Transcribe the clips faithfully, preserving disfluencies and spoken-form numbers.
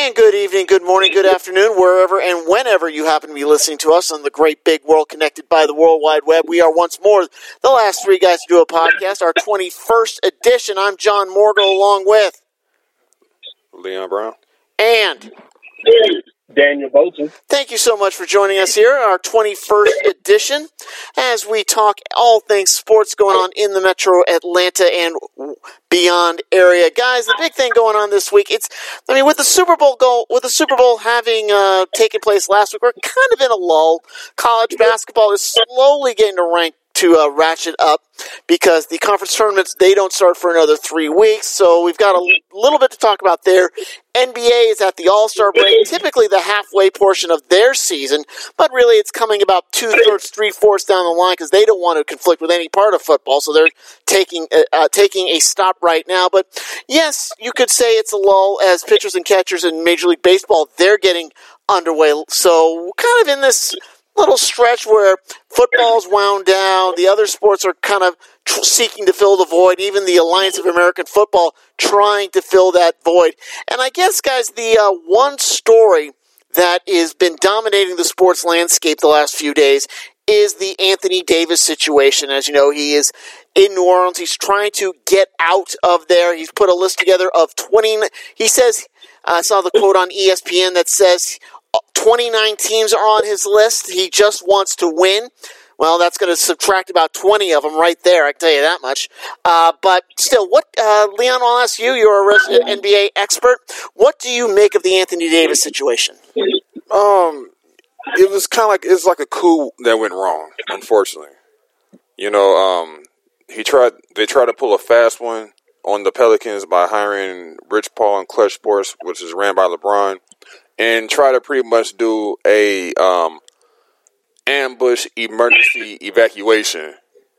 And good evening, good morning, good afternoon, wherever and whenever you happen to be listening to us on the great big world connected by the World Wide Web. We are once more the last three guys to do a podcast, our twenty-first edition. I'm John Morgan along with Leon Brown and Daniel Bolton. Thank you so much for joining us here, our twenty-first edition, as we talk all things sports going on in the metro Atlanta and beyond area. Guys, the big thing going on this week, it's, I mean, with the Super Bowl go, with the Super Bowl having uh, taken place last week, we're kind of in a lull. College basketball is slowly getting to rank to uh, ratchet up because the conference tournaments, they don't start for another three weeks, so we've got a l- little bit to talk about there. N B A is at the All-Star break, typically the halfway portion of their season, but really it's coming about two-thirds, three-fourths down the line because they don't want to conflict with any part of football, so they're taking uh, uh, taking a stop right now. But yes, you could say it's a lull as pitchers and catchers in Major League Baseball, they're getting underway, so kind of in this little stretch where football's wound down, the other sports are kind of tr- seeking to fill the void, even the Alliance of American Football trying to fill that void. And I guess, guys, the uh, one story that has been dominating the sports landscape the last few days is the Anthony Davis situation. As you know, he is in New Orleans. He's trying to get out of there. He's put a list together of twenty. He says, I saw the quote on E S P N that says twenty-nine teams are on his list. He just wants to win. Well, that's going to subtract about twenty of them right there, I can tell you that much. Uh, but still, what, uh, Leon, I'll ask you, you're a resident N B A expert. What do you make of the Anthony Davis situation? Um, it was kind of like, it's like a coup that went wrong, unfortunately. You know, um, he tried, they tried to pull a fast one on the Pelicans by hiring Rich Paul and Clutch Sports, which is ran by LeBron, and try to pretty much do a um, ambush emergency evacuation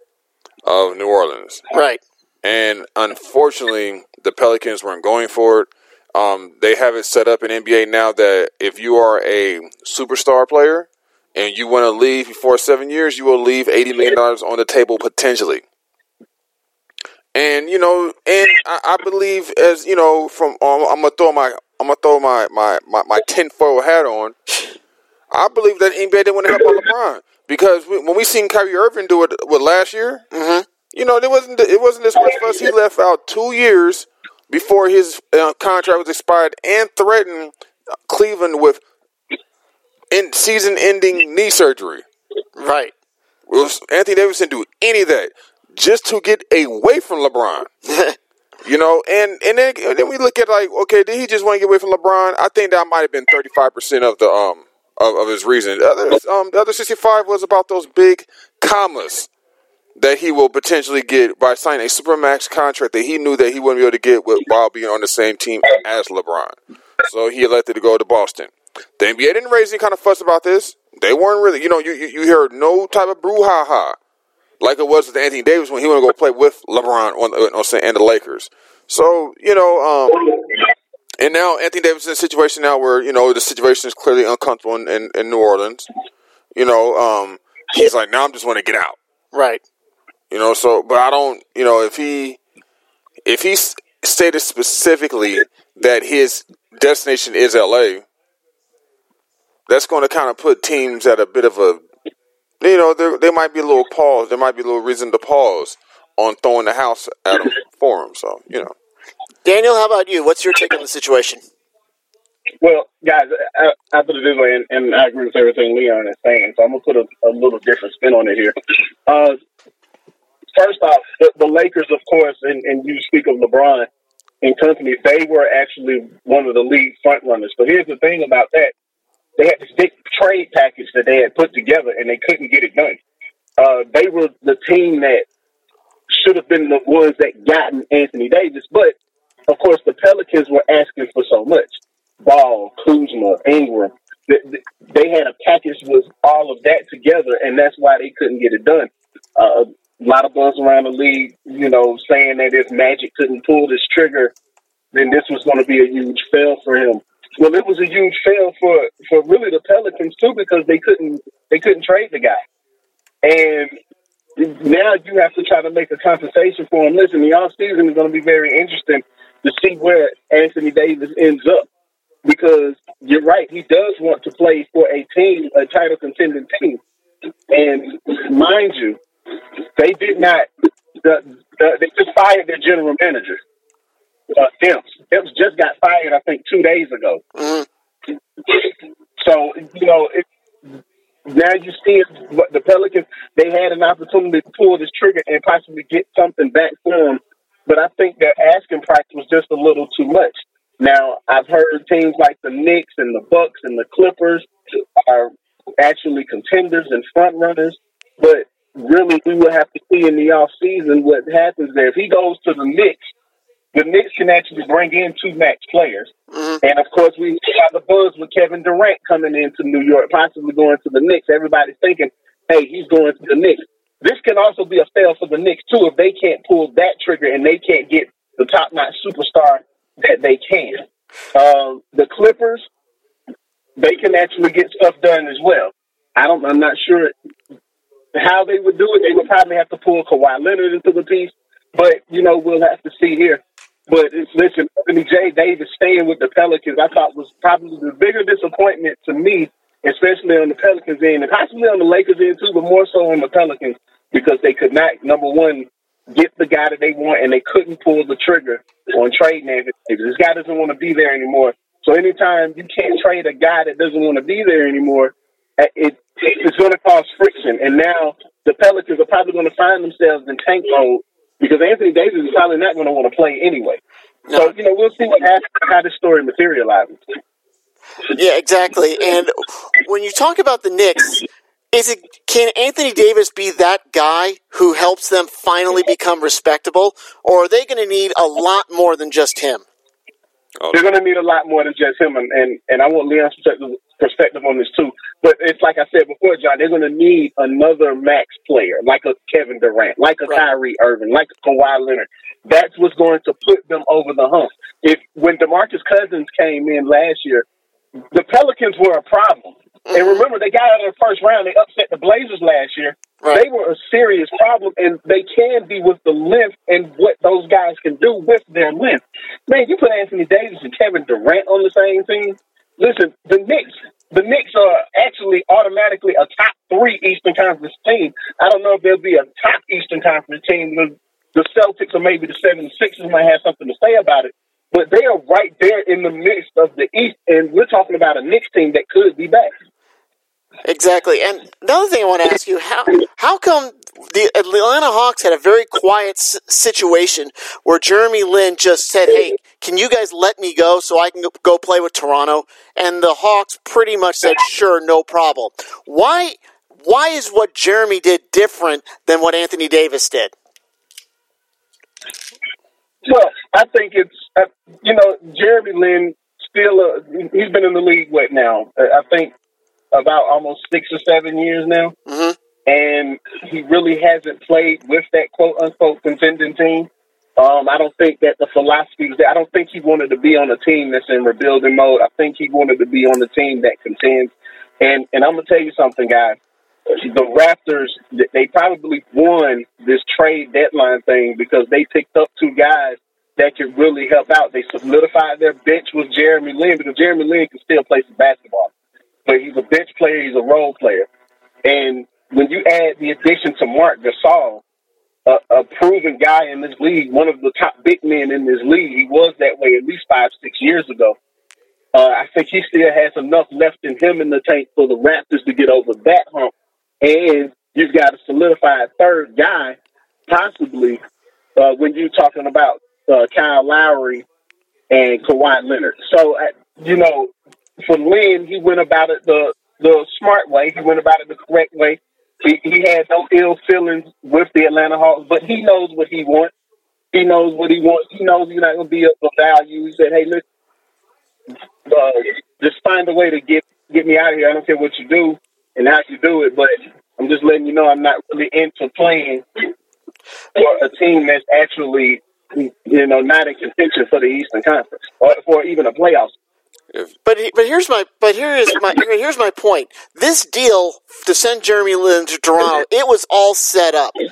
of New Orleans. Right. And unfortunately, the Pelicans weren't going for it. Um, they have it set up in N B A now that if you are a superstar player and you want to leave before seven years, you will leave eighty million dollars on the table potentially. And, you know, and I, I believe as, you know, from um, I'm going to throw my I'm gonna throw my my, my, my tinfoil hat on. I believe that N B A didn't want to help on LeBron because we, when we seen Kyrie Irving do it with last year, mm-hmm. you know, it wasn't it wasn't this much fuss. He left out two years before his uh, contract was expired and threatened Cleveland with in season-ending knee surgery. Right. Well, Anthony Davis didn't do any of that just to get away from LeBron. You know, and, and then and then we look at like, okay, did he just want to get away from LeBron? I think that might have been thirty-five percent of the um of, of his reason. The other, um, the other sixty-five was about those big commas that he will potentially get by signing a supermax contract that he knew that he wouldn't be able to get with, while being on the same team as LeBron. So he elected to go to Boston. The N B A didn't raise any kind of fuss about this. They weren't really, you know, you you, you heard no type of brouhaha like it was with Anthony Davis when he wanted to go play with LeBron on, on, on and the Lakers. So, you know, um, and now Anthony Davis is in a situation now where, you know, the situation is clearly uncomfortable in, in, in New Orleans. You know, um, he's like, now I'm just want to get out. Right. You know, so, but I don't, you know, if he, if he stated specifically that his destination is L A, that's going to kind of put teams at a bit of a, you know, there there might be a little pause. There might be a little reason to pause on throwing the house at him for him. So, you know. Daniel, how about you? What's your take on the situation? Well, guys, I, I put it this way, and, and I agree with everything Leon is saying, so I'm going to put a, a little different spin on it here. Uh, first off, the, the Lakers, of course, and, and you speak of LeBron and company, they were actually one of the league front runners. But here's the thing about that. They had this big trade package that they had put together, and they couldn't get it done. Uh, they were the team that should have been the ones that gotten Anthony Davis, but, of course, the Pelicans were asking for so much. Ball, Kuzma, Ingram. They had a package with all of that together, and that's why they couldn't get it done. Uh, a lot of buzz around the league, you know, saying that if Magic couldn't pull this trigger, then this was going to be a huge fail for him. Well, it was a huge fail for, for really the Pelicans too, because they couldn't they couldn't trade the guy, and now you have to try to make a compensation for him. Listen, the offseason is going to be very interesting to see where Anthony Davis ends up, because you're right. He does want to play for a team, a title contending team. And mind you, they did not, the, the, they just fired their general manager, uh, Demps. Demps just got fired, I think, two days ago. Mm-hmm. So, you know, it, now you see what the Pelicans, they had an opportunity to pull this trigger and possibly get something back for them. But I think their asking price was just a little too much. Now, I've heard teams like the Knicks and the Bucks and the Clippers are actually contenders and front runners. But really, we will have to see in the off season what happens there. If he goes to the Knicks, the Knicks can actually bring in two max players. Mm-hmm. And, of course, we have the buzz with Kevin Durant coming into New York, possibly going to the Knicks. Everybody's thinking, hey, he's going to the Knicks. This can also be a fail for the Knicks, too, if they can't pull that trigger and they can't get the top-notch superstar that they can. Um, the Clippers, they can actually get stuff done as well. I don't, I'm not sure how they would do it. They would probably have to pull Kawhi Leonard into the piece. But, you know, we'll have to see here. But listen, Anthony J. Davis staying with the Pelicans, I thought was probably the bigger disappointment to me, especially on the Pelicans end, and possibly on the Lakers end too, but more so on the Pelicans, because they could not, number one, get the guy that they want, and they couldn't pull the trigger on trading Anthony Davis. This guy doesn't want to be there anymore. So anytime you can't trade a guy that doesn't want to be there anymore, it, it's going to cause friction. And now the Pelicans are probably going to find themselves in tank mode, because Anthony Davis is probably not going to want to play anyway. No. So, you know, we'll see what happens, how this story materializes. Yeah, exactly. And when you talk about the Knicks, is it can Anthony Davis be that guy who helps them finally become respectable, or are they going to need a lot more than just him? They're going to need a lot more than just him, and, and, and I want Leon's perspective, perspective on this too. But it's like I said before, John, they're going to need another max player, like a Kevin Durant, like a right. Kyrie Irving, like a Kawhi Leonard. That's what's going to put them over the hump. If when DeMarcus Cousins came in last year, the Pelicans were a problem. Mm-hmm. And remember, they got out of the first round. They upset the Blazers last year. Right. They were a serious problem, and they can be with the length and what those guys can do with their length. Man, you put Anthony Davis and Kevin Durant on the same team. Listen, the Knicks, the Knicks are actually automatically a top three Eastern Conference team. I don't know if they'll be a top Eastern Conference team. The, the Celtics or maybe the seventy-sixers might have something to say about it, but they are right there in the midst of the East, and we're talking about a Knicks team that could be back. Exactly. And another thing I want to ask you, how how come the Atlanta Hawks had a very quiet s- situation where Jeremy Lin just said, hey, can you guys let me go so I can go play with Toronto? And the Hawks pretty much said, sure, no problem. Why Why is what Jeremy did different than what Anthony Davis did? Well, I think it's, uh, you know, Jeremy Lin still, uh, he's been in the league, what now? I think about almost six or seven years now. Mm-hmm. And he really hasn't played with that quote-unquote contending team. Um, I don't think that the philosophy is there. I don't think he wanted to be on a team that's in rebuilding mode. I think he wanted to be on the team that contends. And, and I'm going to tell you something, guys. The Raptors, they probably won this trade deadline thing because they picked up two guys that could really help out. They solidified their bench with Jeremy Lin, because Jeremy Lin can still play some basketball. But he's a bench player, he's a role player. And when you add the addition to Marc Gasol, a, a proven guy in this league, one of the top big men in this league, he was that way at least five, six years ago. Uh, I think he still has enough left in him in the tank for the Raptors to get over that hump. And you've got a solidified third guy, possibly, uh, when you're talking about uh, Kyle Lowry and Kawhi Leonard. So, uh, you know, for Lin, he went about it the, the smart way. He went about it the correct way. He, he had no ill feelings with the Atlanta Hawks, but he knows what he wants. He knows what he wants. He knows he's not going to be of value. He said, hey, listen, uh, just find a way to get, get me out of here. I don't care what you do and how you do it, but I'm just letting you know I'm not really into playing for a team that's actually, you know, not in contention for the Eastern Conference or for even a playoff. But but here's my but here is my here's my point. This deal to send Jeremy Lin to Toronto, it was all set up. It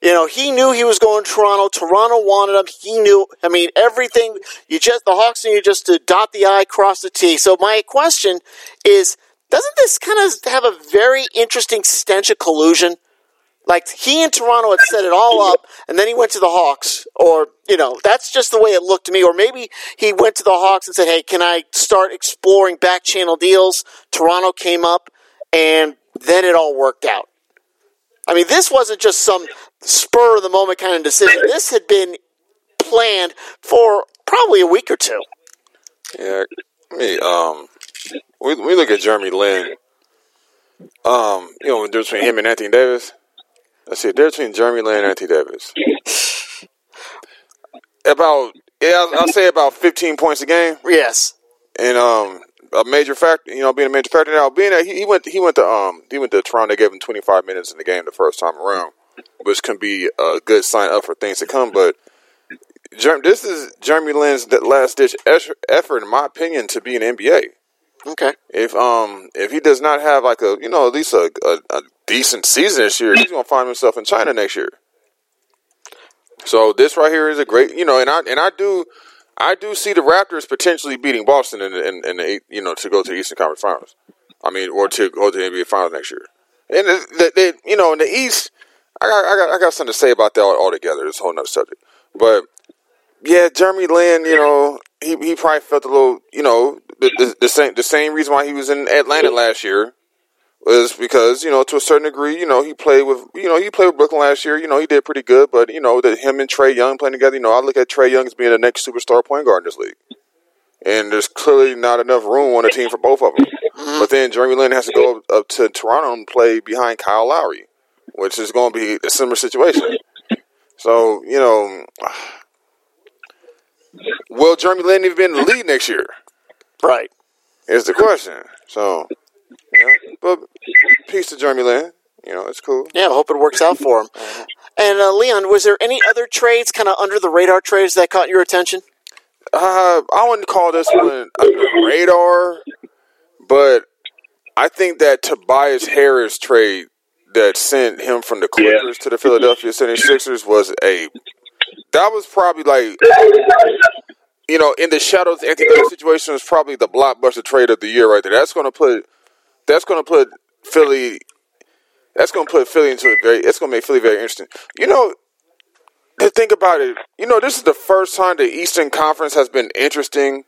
You know, he knew he was going to Toronto. Toronto wanted him. He knew. I mean, everything. You just the Hawks need just to dot the I, cross the T. So my question is, doesn't this kind of have a very interesting stench of collusion? Like, he and Toronto had set it all up, and then he went to the Hawks. Or, you know, that's just the way it looked to me. Or maybe he went to the Hawks and said, hey, can I start exploring back-channel deals? Toronto came up, and then it all worked out. I mean, this wasn't just some spur-of-the-moment kind of decision. This had been planned for probably a week or two. Yeah, I mean, um, we, we look at Jeremy Lin, um, you know, the difference between him and Anthony Davis. Let's see, the difference between Jeremy Lin and Anthony Davis. About, yeah, I'll, I'll say about fifteen points a game. Yes. And um, a major factor, you know, being a major factor. Now, being that he, he went, he went to um, he went to Toronto. They gave him twenty-five minutes in the game the first time around, which can be a good sign up for things to come. But Jer- this is Jeremy Lin's last ditch effort, in my opinion, to be an N B A. Okay. If um if he does not have like a you know at least a, a, a decent season this year, he's gonna find himself in China next year. So this right here is a great you know, and I and I do I do see the Raptors potentially beating Boston in in, in the you know to go to the Eastern Conference Finals. I mean, or to go to the N B A Finals next year. And the, the, the, you know in the East, I got I got I got something to say about that altogether. It's a whole nother subject, but. Yeah, Jeremy Lin, you know, he he probably felt a little, you know, the, the, the same the same reason why he was in Atlanta last year was because, you know, to a certain degree, you know, he played with, you know, he played with Brooklyn last year. You know, he did pretty good, but you know, that him and Trae Young playing together, you know, I look at Trae Young as being the next superstar point guard in this league, and there's clearly not enough room on the team for both of them. Mm-hmm. But then Jeremy Lin has to go up, up to Toronto and play behind Kyle Lowry, which is going to be a similar situation. So, you know. Will Jeremy Lin even be in the league next year? Right. Is the question. So, you know, but peace to Jeremy Lin. You know, it's cool. Yeah, I hope it works out for him. And, uh, Leon, was there any other trades, kind of under-the-radar trades that caught your attention? Uh, I wouldn't call this one under the radar, but I think that Tobias Harris trade that sent him from the Clippers yeah. to the Philadelphia seventy-sixers was a... That was probably like, you know, in the shadows, Anthony Davis situation was probably the blockbuster trade of the year right there. That's going to put, that's going to put Philly, that's going to put Philly into a very, it's going to make Philly very interesting. You know, to think about it, you know, this is the first time the Eastern Conference has been interesting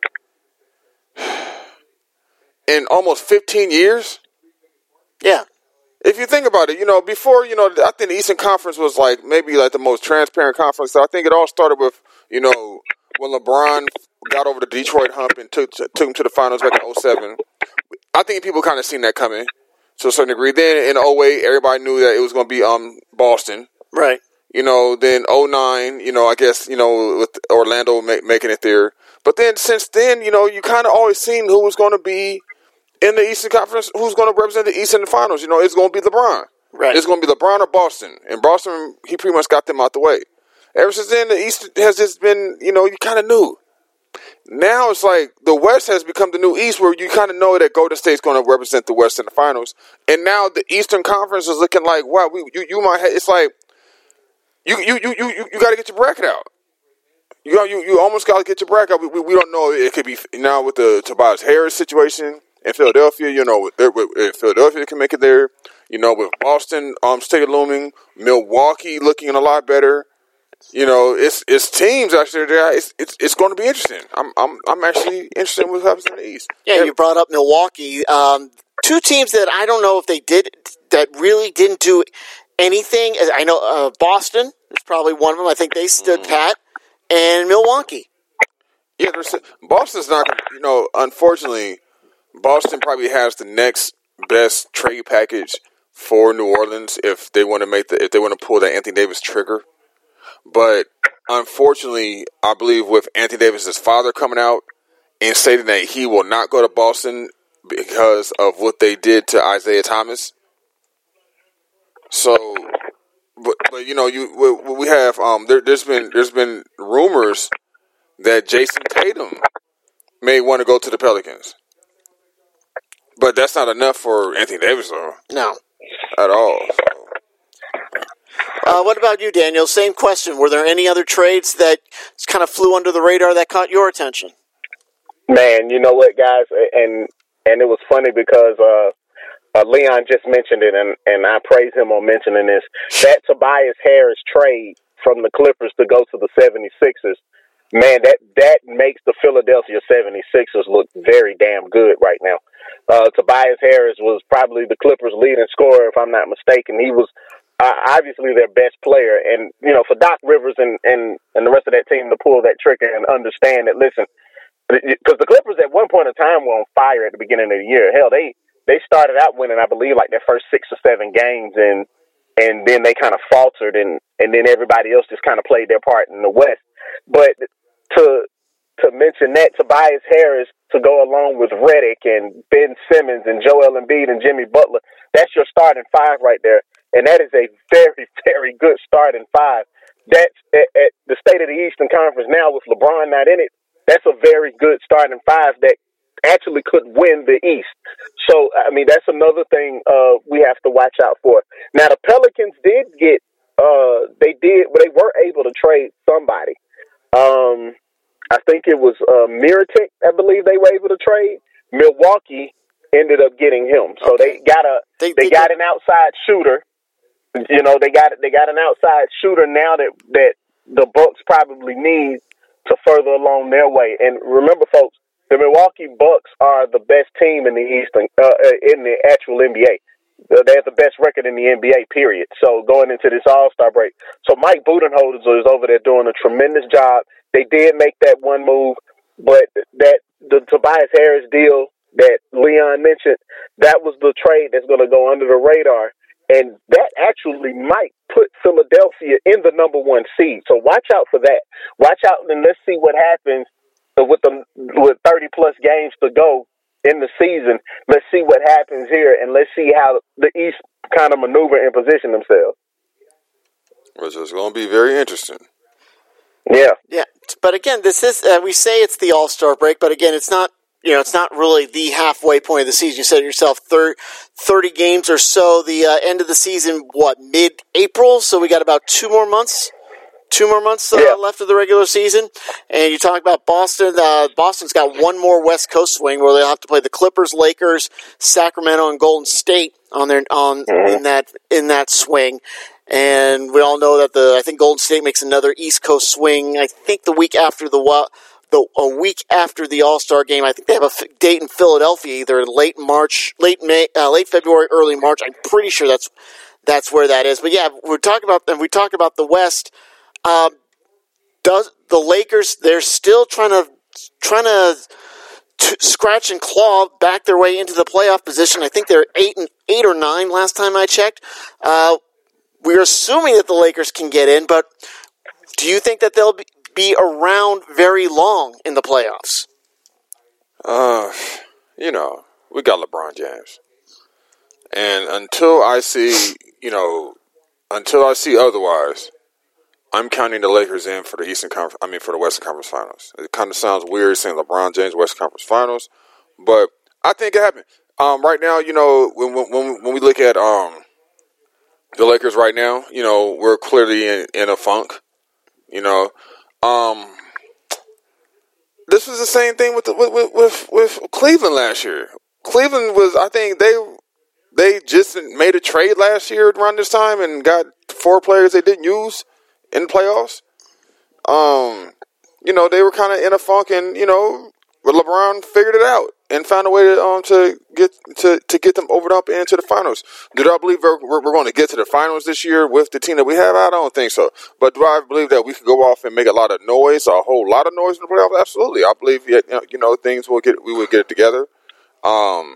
in almost fifteen years. Yeah. If you think about it, you know, before, you know, I think the Eastern Conference was like maybe like the most transparent conference. So I think it all started with, you know, when LeBron got over the Detroit hump and took took him to the finals back in oh seven. I think people kind of seen that coming to a certain degree. Then in oh eight, everybody knew that it was going to be um Boston. Right. You know, then oh nine, you know, I guess, you know, with Orlando make, making it there. But then since then, you know, you kind of always seen who was going to be in the Eastern Conference, who's going to represent the East in the finals? You know, it's going to be LeBron. Right. It's going to be LeBron or Boston. And Boston, he pretty much got them out the way. Ever since then, the East has just been, you know, you kind of knew. Now it's like the West has become the new East, where you kind of know that Golden State's going to represent the West in the finals. And now the Eastern Conference is looking like, wow, we, you you might have, it's like, you you you you, you got to get your bracket out. You know, you, you almost got to get your bracket out. We, we, we don't know. It could be now with the Tobias Harris situation. In Philadelphia, you know, with Philadelphia can make it there. You know, with Boston, um, State looming, Milwaukee looking a lot better. You know, it's it's teams actually there. It's it's it's going to be interesting. I'm I'm I'm actually interested in what happens in the East. Yeah, you brought up Milwaukee. Um, two teams that I don't know if they did that really didn't do anything. I know uh, Boston is probably one of them. I think they stood mm. pat, and Milwaukee. Yeah, Boston's not. You know, unfortunately. Boston probably has the next best trade package for New Orleans if they want to make the if they want to pull that Anthony Davis trigger. But unfortunately, I believe with Anthony Davis's father coming out and stating that he will not go to Boston because of what they did to Isaiah Thomas. So, but, but you know, you we, we have um there, there's been there's been rumors that Jason Tatum may want to go to the Pelicans. But that's not enough for Anthony Davis, though. No. At all. So. Uh, what about you, Daniel? Same question. Were there any other trades that kind of flew under the radar that caught your attention? Man, you know what, guys? And and it was funny because uh, uh, Leon just mentioned it, and, and I praise him on mentioning this. That Tobias Harris trade from the Clippers to go to the seventy-sixers, man, that, that makes the Philadelphia seventy-sixers look very damn good right now. Uh, Tobias Harris was probably the Clippers' leading scorer, if I'm not mistaken. He was uh, obviously their best player. And, you know, for Doc Rivers and, and, and the rest of that team to pull that trigger and understand that, listen, because the Clippers at one point in time were on fire at the beginning of the year. Hell, they, they started out winning, I believe, like their first six or seven games, and and then they kind of faltered, and, and then everybody else just kind of played their part in the West. But to to mention that, Tobias Harris to go along with Redick and Ben Simmons and Joel Embiid and Jimmy Butler, that's your starting five right there. And that is a very, very good starting five. That's at, at the state of the Eastern Conference now with LeBron not in it. That's a very good starting five that actually could win the East. So, I mean, that's another thing uh, we have to watch out for. Now, the Pelicans did get, uh, they did, but they were able to trade somebody. Um, I think it was uh, Mirotic, I believe they were able to trade. Milwaukee ended up getting him. So Okay. they got a, They- they, they got did- an outside shooter. You know, they got they got an outside shooter now that, that the Bucks probably need to further along their way. And remember, folks, the Milwaukee Bucks are the best team in the Eastern, uh, in the actual N B A. They have the best record in the N B A, period. So going into this All-Star break. So Mike Budenholzer is over there doing a tremendous job. They did make that one move, but that the Tobias Harris deal that Leon mentioned, that was the trade that's going to go under the radar. And that actually might put Philadelphia in the number one seed. So watch out for that. Watch out, and let's see what happens with the with thirty plus games to go in the season. Let's see what happens here, and let's see how the East kind of maneuver and position themselves. Which is going to be very interesting. Yeah. Yeah, but again, this is uh, we say it's the All-Star break, but again, it's not. You know, it's not really the halfway point of the season. You said it yourself, thirty games or so. The uh, end of the season, what, mid-April? So we got about two more months, two more months uh, Yeah. left of the regular season. And you talk about Boston. Uh, Boston's got one more West Coast swing where they'll have to play the Clippers, Lakers, Sacramento, and Golden State on their on Mm-hmm. in that in that swing. And we all know that the I think Golden State makes another East Coast swing. I think the week after the the a week after the All-Star game. I think they have a f- date in Philadelphia, either in late March, late May, uh, late February, early March. I'm pretty sure that's that's where that is. But yeah, we're talking about and we talk about the West. Um, does the Lakers? They're still trying to trying to. To scratch and claw back their way into the playoff position. I think they're eight and eight or nine last time I checked. Uh, we're assuming that the Lakers can get in, but do you think that they'll be, be around very long in the playoffs? Uh, you know, we got LeBron James, and until I see, you know, until I see otherwise, I'm counting the Lakers in for the Eastern Conference. I mean, for the Western Conference Finals. It kind of sounds weird saying LeBron James Western Conference Finals, but I think it happened. Um, right now, you know, when when when we look at um the Lakers right now, you know, we're clearly in, in a funk. You know, um, this was the same thing with the, with, with with Cleveland last year. Cleveland was, I think they they just made a trade last year around this time and got four players they didn't use in the playoffs. Um, you know, they were kind of in a funk, and you know, LeBron figured it out and found a way to um to get to, to get them over up into the finals. Do I believe we're, we're, we're going to get to the finals this year with the team that we have? I don't think so. But do I believe that we could go off and make a lot of noise, a whole lot of noise in the playoffs? Absolutely. I believe you know, you know things will get we will get it together. Um,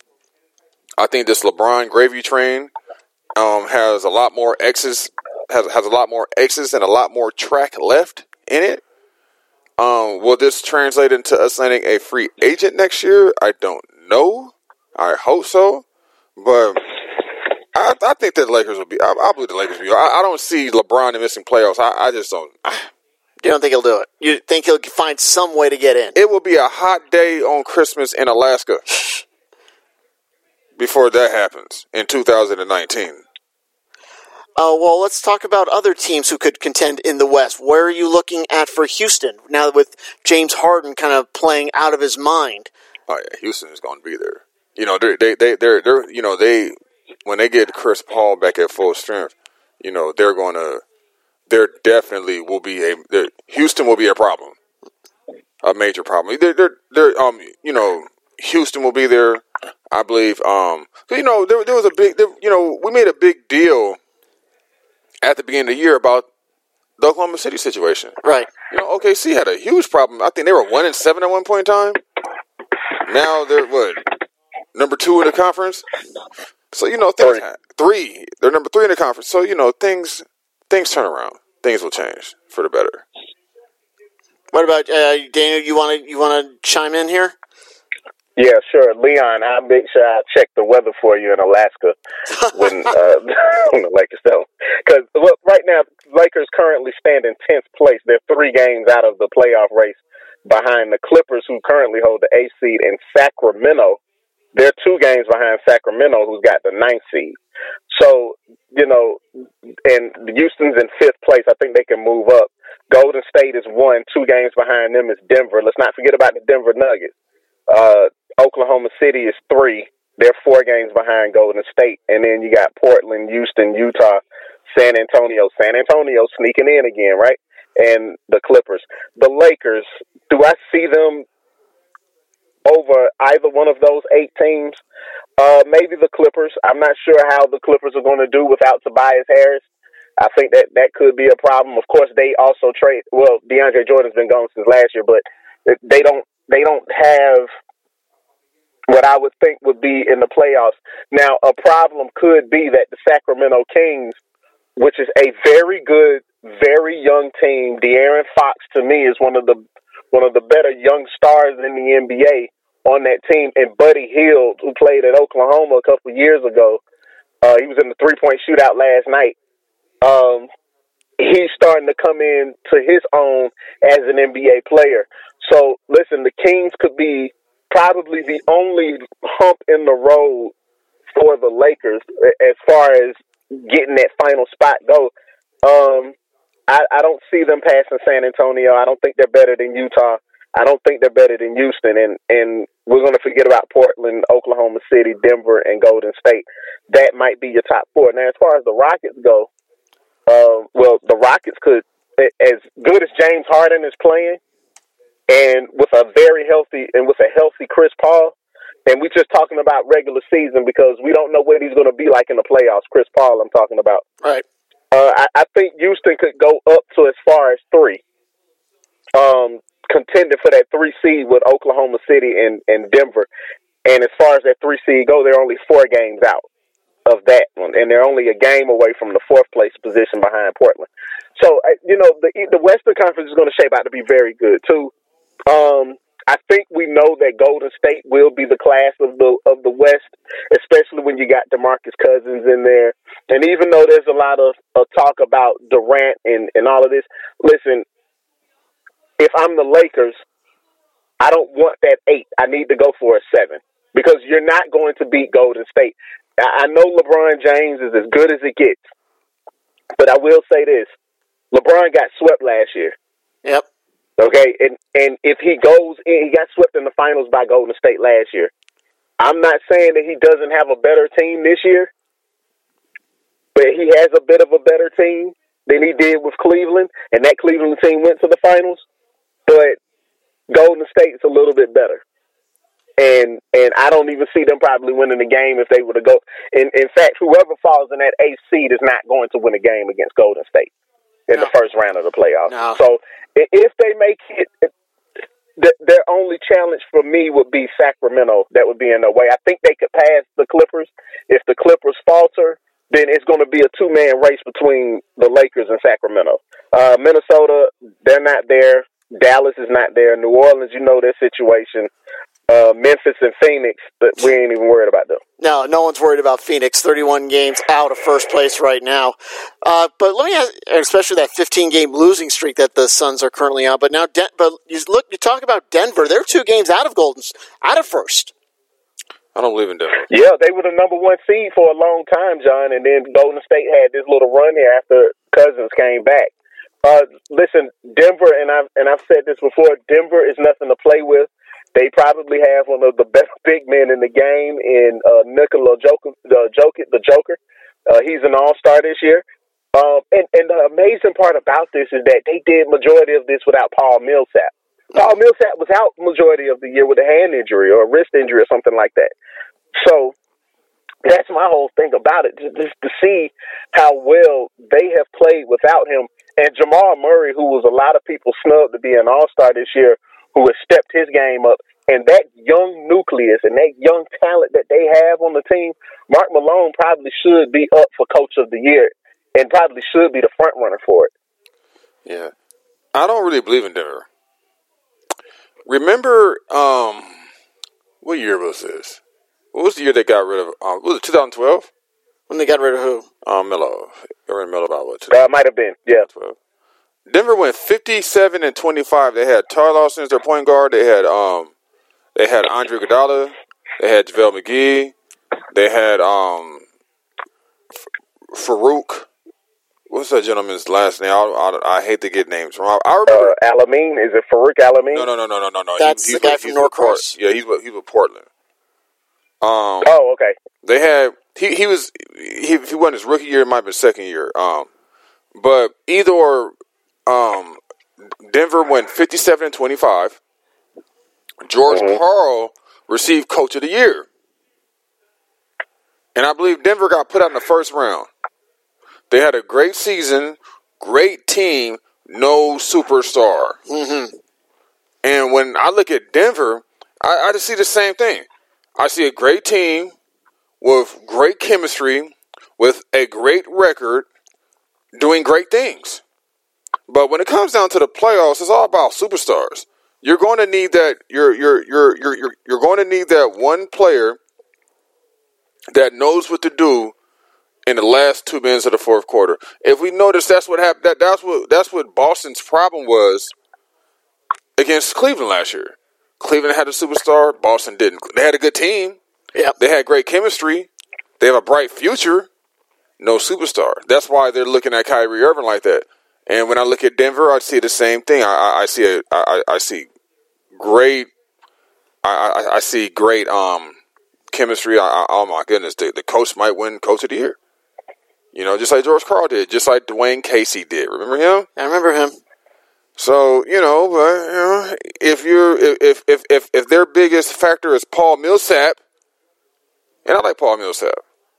I think this LeBron gravy train um has a lot more X's. Has has a lot more X's and a lot more track left in it. Um, will this translate into us landing a free agent next year? I don't know. I hope so, but I, I think that the Lakers will be. I, I believe the Lakers will be. I, I don't see LeBron missing playoffs. I, I just don't. You don't think he'll do it? You think he'll find some way to get in? It will be a hot day on Christmas in Alaska before that happens in two thousand nineteen. Uh, well, let's talk about other teams who could contend in the West. Where are you looking at for Houston now with James Harden kind of playing out of his mind? Oh yeah, Houston is going to be there. You know, they they they they're, they're you know they when they get Chris Paul back at full strength, you know they're going to there definitely will be a Houston will be a problem, a major problem. They're they're, they're um you know Houston will be there, I believe. Um, you know there there was a big there, you know we made a big deal at the beginning of the year about the Oklahoma City situation. Right. You know, O K C had a huge problem. I think they were one and seven at one point in time. Now they're what? Number two in the conference. So, you know, things three. three. They're number three in the conference. So, you know, things things turn around. Things will change for the better. What about uh, Daniel, you wanna you wanna chime in here? Yeah, sure. Leon, I'll make sure I check the weather for you in Alaska when, uh, when the Lakers don't. Because look, right now, Lakers currently stand in tenth place. They're three games out of the playoff race behind the Clippers, who currently hold the eighth seed, in Sacramento. They're two games behind Sacramento, who's got the ninth seed. So, you know, and Houston's in fifth place. I think they can move up. Golden State is one. Two games behind them is Denver. Let's not forget about the Denver Nuggets. Uh, Oklahoma City is three. They're four games behind Golden State. And then you got Portland, Houston, Utah, San Antonio. San Antonio sneaking in again, right? And the Clippers. The Lakers, do I see them over either one of those eight teams? Uh, maybe the Clippers. I'm not sure how the Clippers are going to do without Tobias Harris. I think that that could be a problem. Of course, they also trade. Well, DeAndre Jordan's been gone since last year, but they don't. They don't have what I would think would be in the playoffs. Now, a problem could be that the Sacramento Kings, which is a very good, very young team. De'Aaron Fox, to me, is one of the one of the better young stars in the N B A on that team. And Buddy Hield, who played at Oklahoma a couple of years ago, uh, he was in the three-point shootout last night. Um, he's starting to come in to his own as an N B A player. So, listen, the Kings could be probably the only hump in the road for the Lakers as far as getting that final spot go. Um, I, I don't see them passing San Antonio. I don't think they're better than Utah. I don't think they're better than Houston. And, and we're going to forget about Portland, Oklahoma City, Denver, and Golden State. That might be your top four. Now, as far as the Rockets go, uh, well, the Rockets could, as good as James Harden is playing, and with a very healthy and with a healthy Chris Paul, and we're just talking about regular season because we don't know what he's going to be like in the playoffs. Chris Paul, I'm talking about. Right. Uh, I, I think Houston could go up to as far as three, um, contending for that three seed with Oklahoma City and, and Denver. And as far as that three seed go, they're only four games out of that one, and they're only a game away from the fourth place position behind Portland. So, you know, the the Western Conference is going to shape out to be very good too. Um, I think we know that Golden State will be the class of the of the West, especially when you got DeMarcus Cousins in there. And even though there's a lot of, of talk about Durant and, and all of this, listen, if I'm the Lakers, I don't want that eight. I need to go for a seven because you're not going to beat Golden State. I know LeBron James is as good as it gets, but I will say this. LeBron got swept last year. Yep. Okay, and, and if he goes in, he got swept in the finals by Golden State last year. I'm not saying that he doesn't have a better team this year, but he has a bit of a better team than he did with Cleveland, and that Cleveland team went to the finals, but Golden State's a little bit better. And and I don't even see them probably winning the game if they were to go. In, in fact, whoever falls in that eighth seed is not going to win a game against Golden State in no. the first round of the playoffs. No. So if they make it, the, their only challenge for me would be Sacramento. That would be in their way. I think they could pass the Clippers. If the Clippers falter, then it's going to be a two-man race between the Lakers and Sacramento. Uh, Minnesota, they're not there. Dallas is not there. New Orleans, you know their situation. Uh, Memphis and Phoenix, but we ain't even worried about them. No, no one's worried about Phoenix. thirty-one games out of first place right now. Uh, but let me ask, especially that fifteen-game losing streak that the Suns are currently on. But now, De- but you look, you talk about Denver. They're two games out of Golden, out of first. I don't believe in Denver. Yeah, they were the number one seed for a long time, John, and then Golden State had this little run here after Cousins came back. Uh, listen, Denver, and I've and I've said this before. Denver is nothing to play with. They probably have one of the best big men in the game in uh, Nikola Jokic, the Jokic, the Joker. Uh, he's an all-star this year. Um, and, and the amazing part about this is that they did majority of this without Paul Millsap. Paul Millsap was out majority of the year with a hand injury or a wrist injury or something like that. So that's my whole thing about it, just to see how well they have played without him. And Jamal Murray, who was a lot of people snubbed to be an all-star this year, who has stepped his game up. And that young nucleus and that young talent that they have on the team, Mark Malone probably should be up for Coach of the Year and probably should be the front runner for it. Yeah. I don't really believe in Denver. Remember, um, what year was this? What was the year they got rid of? Um, was it twenty twelve? When they got rid of who? Um, Melo. Got rid of Melo about what? That uh, might have been, yeah. twelve. Denver went fifty-seven and twenty-five. They had Tyler Lawson as their point guard. They had um, they had Andre Iguodala. They had JaVale McGee. They had um, F- Farouk. What's that gentleman's last name? I, I, I hate to get names wrong. I, I remember. Uh, Alamine? Is it Farouk Alamine? No, no, no, no, no, no, no. That's he, the guy with, from Norcross. Yeah, he's with, he's with Portland. Um, oh, okay. They had he he was he he won his rookie year. It might have been second year. Um, but either or, um, Denver went fifty-seven and twenty-five. George mm-hmm. Karl received Coach of the Year, and I believe Denver got put out in the first round. They had a great season, great team, no superstar. Mm-hmm. And when I look at Denver, I, I just see the same thing. I see a great team with great chemistry, with a great record, doing great things. But when it comes down to the playoffs, it's all about superstars. You're going to need that. You're you're you're you're you're, you're going to need that one player that knows what to do in the last two minutes of the fourth quarter. If we notice, that's what happened. That, that's what that's what Boston's problem was against Cleveland last year. Cleveland had a superstar. Boston didn't. They had a good team. Yeah, they had great chemistry. They have a bright future. No superstar. That's why they're looking at Kyrie Irving like that. And when I look at Denver, I see the same thing. I, I, I see a, I, I see great. I, I, I see great um chemistry. I, I, oh my goodness, the, the coach might win Coach of the Year. You know, just like George Karl did, just like Dwayne Casey did. Remember him? I remember him. So you know, uh, you know if you're if, if if if their biggest factor is Paul Millsap, and I like Paul Millsap,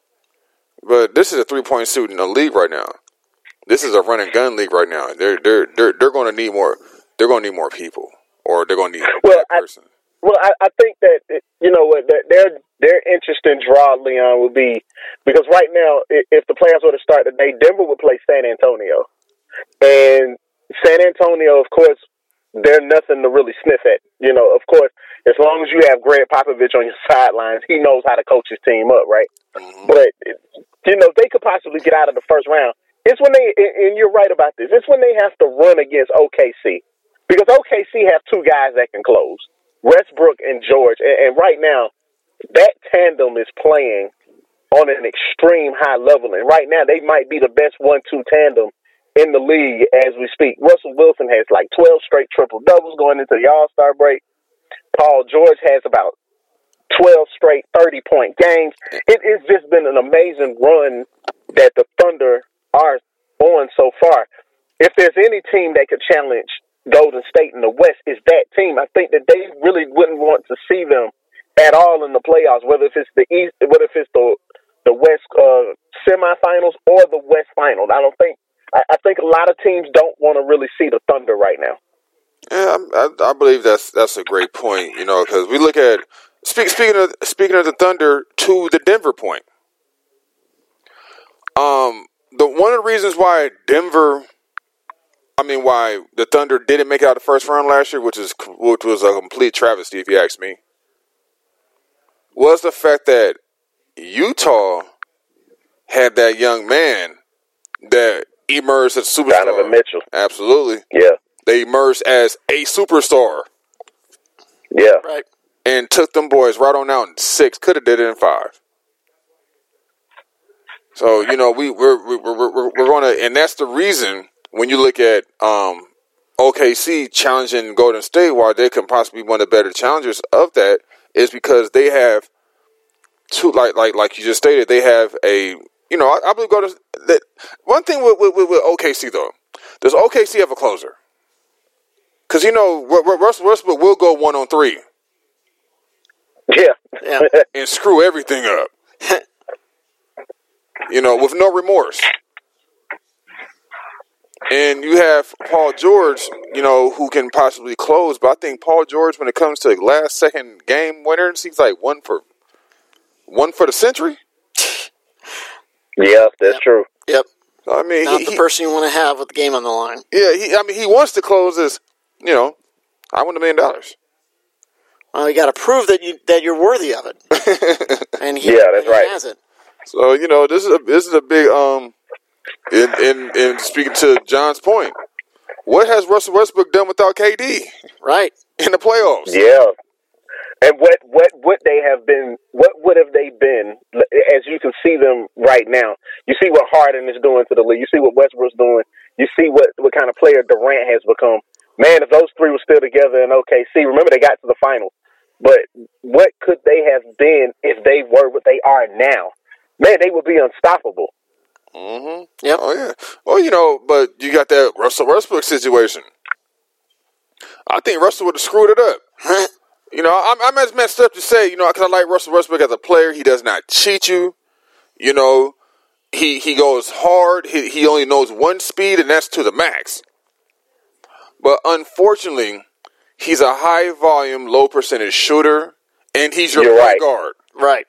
but this is a three point shooting in the league right now. This is a run and gun league right now. They're they're they're they're going to need more. They're going to need more people, or they're going to need a well, bad person. I, well, I, I think that you know what their their interesting draw, Leon, would be because right now, if the playoffs were to start today, Denver would play San Antonio, and San Antonio, of course, they're nothing to really sniff at. You know, of course, as long as you have Greg Popovich on your sidelines, he knows how to coach his team up, right? Mm-hmm. But you know, they could possibly get out of the first round. It's when they, and you're right about this, it's when they have to run against O K C. Because O K C have two guys that can close, Westbrook and George. And, and right now, that tandem is playing on an extreme high level. And right now, they might be the best one two tandem in the league as we speak. Russell Wilson has like twelve straight triple-doubles going into the All-Star break. Paul George has about twelve straight thirty-point games. It, it's just been an amazing run that the Thunder are on so far. If there's any team that could challenge Golden State in the West, it's that team. I think that they really wouldn't want to see them at all in the playoffs, whether if it's the East, whether if it's the the West uh, semifinals or the West Finals. I don't think. I, I think a lot of teams don't want to really see the Thunder right now. Yeah, I, I believe that's that's a great point. You know, because we look at speak, speaking of speaking of the Thunder to the Denver point. Um. The one of the reasons why Denver, I mean, why the Thunder didn't make it out the first round last year, which is which was a complete travesty, if you ask me, was the fact that Utah had that young man that emerged as a superstar. Donovan Mitchell, absolutely, yeah, they emerged as a superstar. Yeah, right. and took them boys right on out in six. Could have did it in five. So you know we we're we're we're, we're going to, and that's the reason when you look at um, O K C challenging Golden State, why they can possibly be one of the better challengers of that, is because they have two, like like like you just stated, they have a, you know, I, I believe Golden that one thing with, with with O K C though, does O K C have a closer? Because you know Russell Westbrook will go one on three, yeah, Yeah. and screw everything up. You know, with no remorse. And you have Paul George, you know, who can possibly close. But I think Paul George, when it comes to last second game winners, he's like one for one for the century. Yeah, that's Yep. true. Yep. I mean, Not he, the he, person you want to have with the game on the line. yeah, he, I mean, he wants to close this. You know, I want a million dollars. Well, you got to prove that you that you're worthy of it. And he, Yeah, that's he right. has it. So you know, this is a this is a big um. In in in speaking to John's point, what has Russell Westbrook done without K D Right. in the playoffs? Yeah. And what, what would they have been, what would have they been, as you can see them right now? You see what Harden is doing to the league. You see what Westbrook's doing. You see what, what kind of player Durant has become. Man, if those three were still together in O K C, remember they got to the finals. But what could they have been if they were what they are now? Man, they would be unstoppable. Mm-hmm. Yep. Oh yeah. Well, you know, but you got that Russell Westbrook situation. I think Russell would have screwed it up. You know, I'm, I'm as messed up to say, you know, because I like Russell Westbrook as a player. He does not cheat you. You know, he he goes hard. He he only knows one speed, and that's to the max. But unfortunately, he's a high volume, low percentage shooter, and he's your You're point right. guard. Right.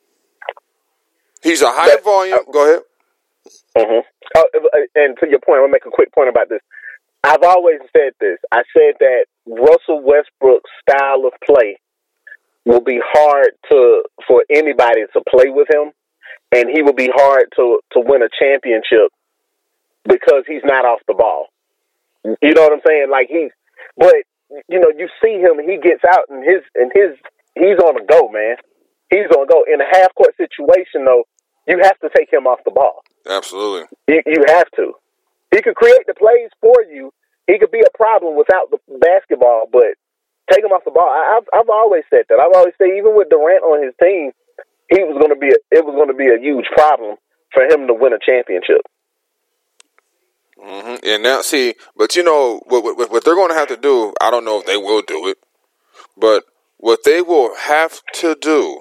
He's a high But, volume. uh, Go ahead. Mm-hmm. Oh, and to your point, I'm going to make a quick point about this. I've always said this. I said that Russell Westbrook's style of play will be hard to for anybody to play with him, and he will be hard to, to win a championship because he's not off the ball. You know what I'm saying? Like he's, but you know, you see him. He gets out and his and his he's on the go, man. He's on the go in a half court situation. Though, you have to take him off the ball. Absolutely. You, you have to. He could create the plays for you. He could be a problem without the basketball, but take him off the ball. I, I've I've always said that. I've always said even with Durant on his team, he was going to be a, it was going to be a huge problem for him to win a championship. Mm-hmm. And now, see, but you know what, what? What they're going to have to do? I don't know if they will do it, but what they will have to do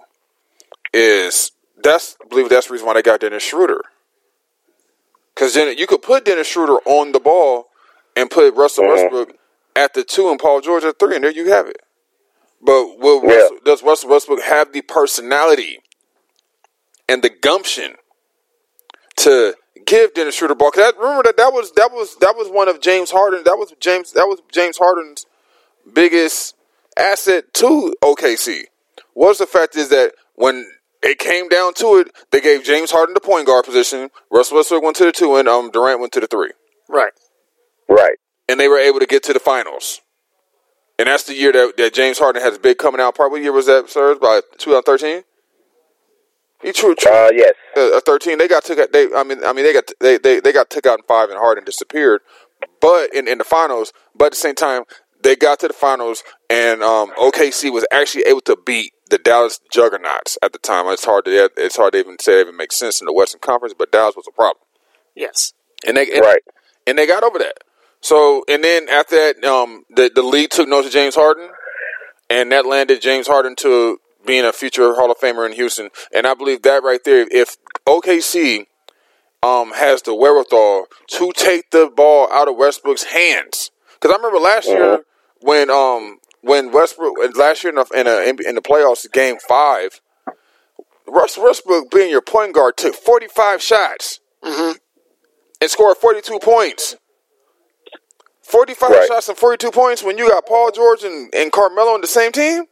is that's I believe that's the reason why they got Dennis Schroeder. Because then you could put Dennis Schroeder on the ball and put Russell Mm-hmm. Westbrook at the two and Paul George at three, and there you have it. But will Yeah. Russell, does Russell Westbrook have the personality and the gumption to give Dennis Schroeder ball? Because remember that that was that was that was one of James Harden. That was James that was James Harden's biggest asset to O K C. Was the fact is that when it came down to it, they gave James Harden the point guard position. Russell Westbrook went to the two, and um, Durant went to the three. Right. Right. And they were able to get to the finals. And that's the year that, that James Harden had his big coming out party. What year was that, sir? By twenty thirteen. He true, true. Uh, yes. Uh, thirteen. They got took out. They, I mean, I mean, they got they, they, they got took out in five, and Harden disappeared. But in, in the finals, but at the same time, they got to the finals, and um, O K C was actually able to beat the Dallas Juggernauts at the time. It's hard to it's hard to even say it even makes sense in the Western Conference, but Dallas was a problem. Yes. And they and, Right. and they got over that. So and then after that, um, the the league took note of James Harden, and that landed James Harden to being a future Hall of Famer in Houston. And I believe that right there, if O K C um has the wherewithal to take the ball out of Westbrook's hands, because I remember last Mm-hmm. year when um when Westbrook last year in the in, a, in the playoffs, game five, Russell Westbrook being your point guard took forty-five shots Mm-hmm. and scored forty-two points. forty-five Right. shots and forty-two points when you got Paul George and, and Carmelo on the same team?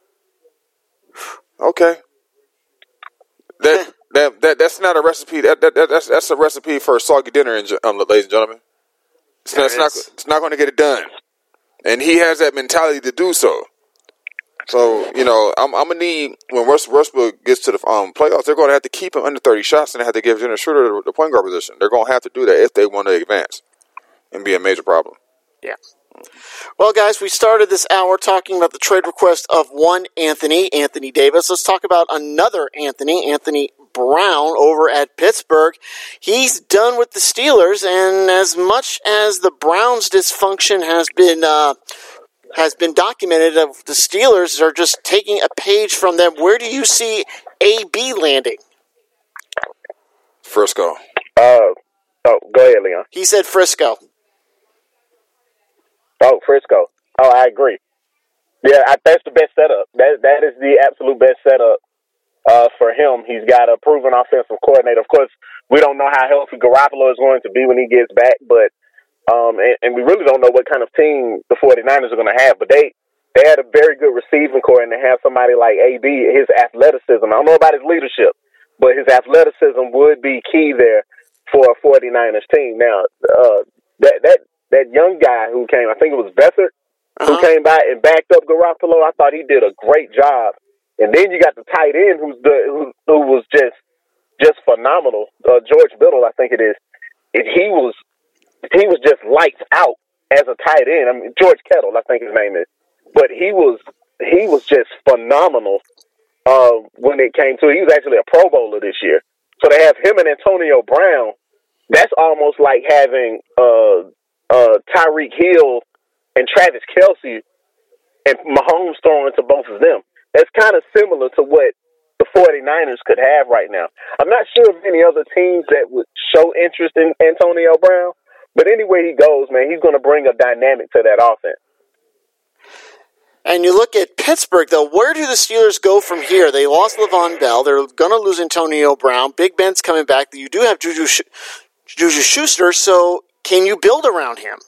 Okay. That that, that that's not a recipe. That, that, that that's that's a recipe for a soggy dinner, um, ladies and gentlemen. It's not, it's There not it is. it's not going to get it done. And he has that mentality to do so. So, you know, I'm, I'm going to need, when Russ, Westbrook gets to the um, playoffs, they're going to have to keep him under thirty shots and they have to give Dennis Schroeder the, the point guard position. They're going to have to do that if they want to advance and be a major problem. Yeah. Well, guys, we started this hour talking about the trade request of one Anthony, Anthony Davis. Let's talk about another Anthony, Anthony Brown over at Pittsburgh. He's done with the Steelers, and as much as the Browns' dysfunction has been uh, has been documented, of the Steelers are just taking a page from them. Where do you see A B landing? Frisco. Uh, oh, go ahead, Leon. He said Frisco. Oh, Frisco. Oh, I agree. Yeah, I, that's the best setup. That That is the absolute best setup uh, for him. He's got a proven offensive coordinator. Of course, we don't know how healthy Garoppolo is going to be when he gets back, but um, and, and we really don't know what kind of team the 49ers are going to have. But they, they had a very good receiving core, and to have somebody like A B, his athleticism, I don't know about his leadership, but his athleticism would be key there for a 49ers team. Now, uh, that that That young guy who came, I think it was Beathard, uh-huh. who came by and backed up Garoppolo. I thought he did a great job. And then you got the tight end who's the who, who was just just phenomenal. Uh, George Biddle, I think it is. And he was he was just lights out as a tight end. I mean, George Kettle, I think his name is. But he was he was just phenomenal uh, when it came to it. He was actually a Pro Bowler this year. So to have him and Antonio Brown, that's almost like having uh, Uh, Tyreek Hill and Travis Kelce and Mahomes throwing to both of them. That's kind of similar to what the 49ers could have right now. I'm not sure of any other teams that would show interest in Antonio Brown, but anywhere he goes, man, he's going to bring a dynamic to that offense. And you look at Pittsburgh, though, where do the Steelers go from here? They lost Le'Veon Bell. They're going to lose Antonio Brown. Big Ben's coming back. You do have Juju, Sh- Juju Schuster, so can you build around him?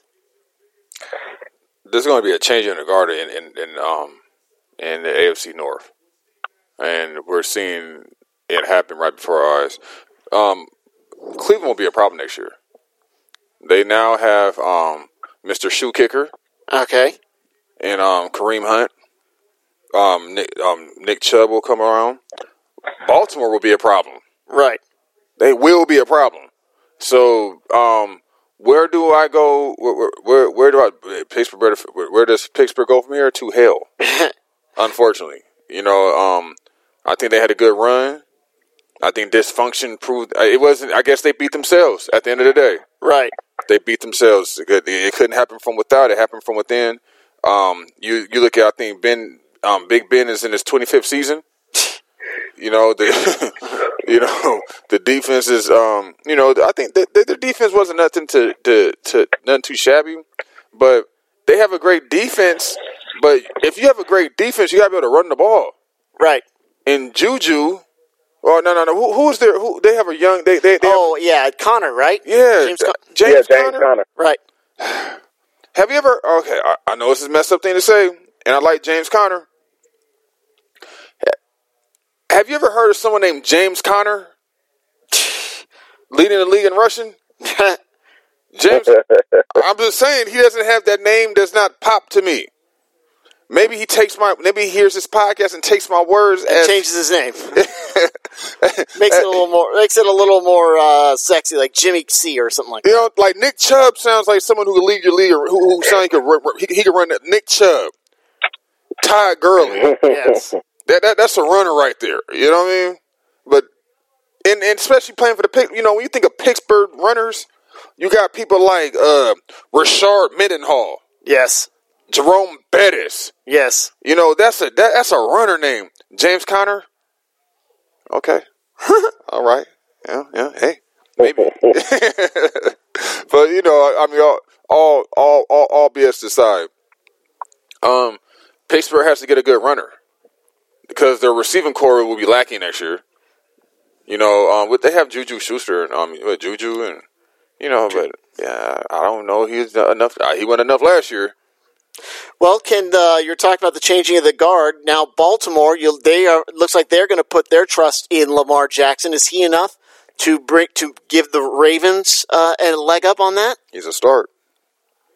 There's going to be a change in the guard in, in, in, um, in the A F C North. And we're seeing it happen right before our eyes. Um, Cleveland will be a problem next year. They now have um, Mister Shoe Kicker. Okay. And um, Kareem Hunt. Um, Nick, um, Nick Chubb will come around. Baltimore will be a problem. Right. They will be a problem. So, um... Where do I go? Where, where, where do I Pittsburgh? Where, where does Pittsburgh go from here? To hell, unfortunately. You know, um, I think they had a good run. I think dysfunction proved it wasn't. I guess they beat themselves at the end of the day. Right. They beat themselves. It, it couldn't happen from without. It happened from within. Um, you you look at. I think Ben, um, Big Ben is in his twenty-fifth season. You know the, you know the defense is. Um, you know I think the, the, the defense wasn't nothing to, to to nothing too shabby, but they have a great defense. But if you have a great defense, you gotta be able to run the ball. Right. And Juju. Oh no no no! Who who's there? Who they have a young? They they, they oh have, yeah, Connor, right? Yeah, James, Con- James, yeah, James Conner? Conner. Right. Have you ever? Okay, I, I know this is a messed up thing to say, and I like James Conner. Have you ever heard of someone named James Conner leading the league in rushing? James, I'm just saying he doesn't have that name. Does not pop to me. Maybe he takes my. Maybe he hears this podcast and takes my words and as changes his name. makes it a little more. Makes it a little more uh, sexy, like Jimmy C or something like that. You know, like Nick Chubb sounds like someone who could lead your league, or who, who sounds like he, he could run that. Nick Chubb, Todd Gurley. Yes. That, that that's a runner right there. You know what I mean? But and, and especially playing for the Pitt, you know, when you think of Pittsburgh runners, you got people like uh, Rashard Mendenhall. Yes. Jerome Bettis. Yes. You know, that's a that, that's a runner name. James Conner. Okay. All right. Yeah, yeah. Hey. Maybe. But you know, I mean all all all all, all B S aside. Um Pittsburgh has to get a good runner. Because their receiving core will be lacking next year. You know, um, they have Juju Schuster and um, Juju and you know, but yeah, I don't know. He's enough. He went enough last year. Well, Ken, uh, you're talking about the changing of the guard. Now, Baltimore, you, they are looks like they're going to put their trust in Lamar Jackson. Is he enough to break to give the Ravens uh, a leg up on that? He's a start.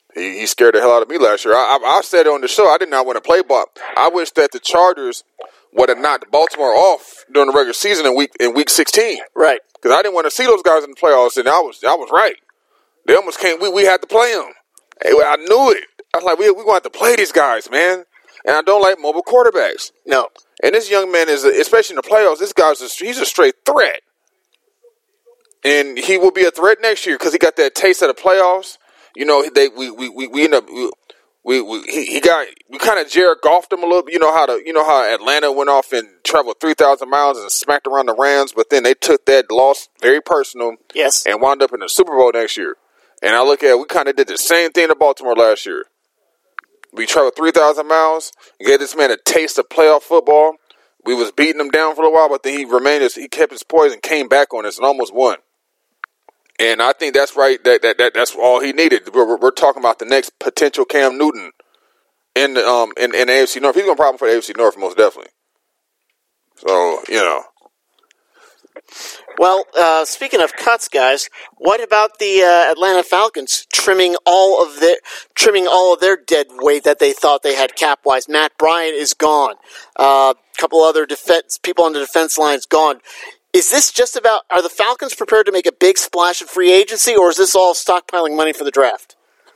He, he scared the hell out of me last year. I, I, I said it on the show. I did not want to play ball. I wish that the Chargers would have knocked Baltimore off during the regular season in week in week sixteen. Right. Because I didn't want to see those guys in the playoffs, and I was I was right. They almost came. We we had to play them. Hey, I knew it. I was like, we we going to have to play these guys, man. And I don't like mobile quarterbacks. No. And this young man is, especially in the playoffs, this guy's a, he's a straight threat. And he will be a threat next year because he got that taste of the playoffs. You know, they we we we, we end up we, we, we he, he got we kind of Jared Goffed him a little bit. You know how the you know how Atlanta went off and traveled three thousand miles and smacked around the Rams, but then they took that loss very personal. Yes. And wound up in the Super Bowl next year. And I look at it, we kind of did the same thing to Baltimore last year. We traveled three thousand miles, gave this man a taste of playoff football. We was beating him down for a while, but then he remained, he kept his poise and came back on us and almost won. And I think that's right. That that, that that's all he needed. We're, we're talking about the next potential Cam Newton in the um in, in the A F C North. He's going to problem for the A F C North most definitely. So you know. Well, uh, speaking of cuts, guys, what about the uh, Atlanta Falcons trimming all of their trimming all of their dead weight that they thought they had cap wise? Matt Bryant is gone. A uh, couple other defense people on the defense lines gone. Is this just about? Are the Falcons prepared to make a big splash in free agency, or is this all stockpiling money for the draft?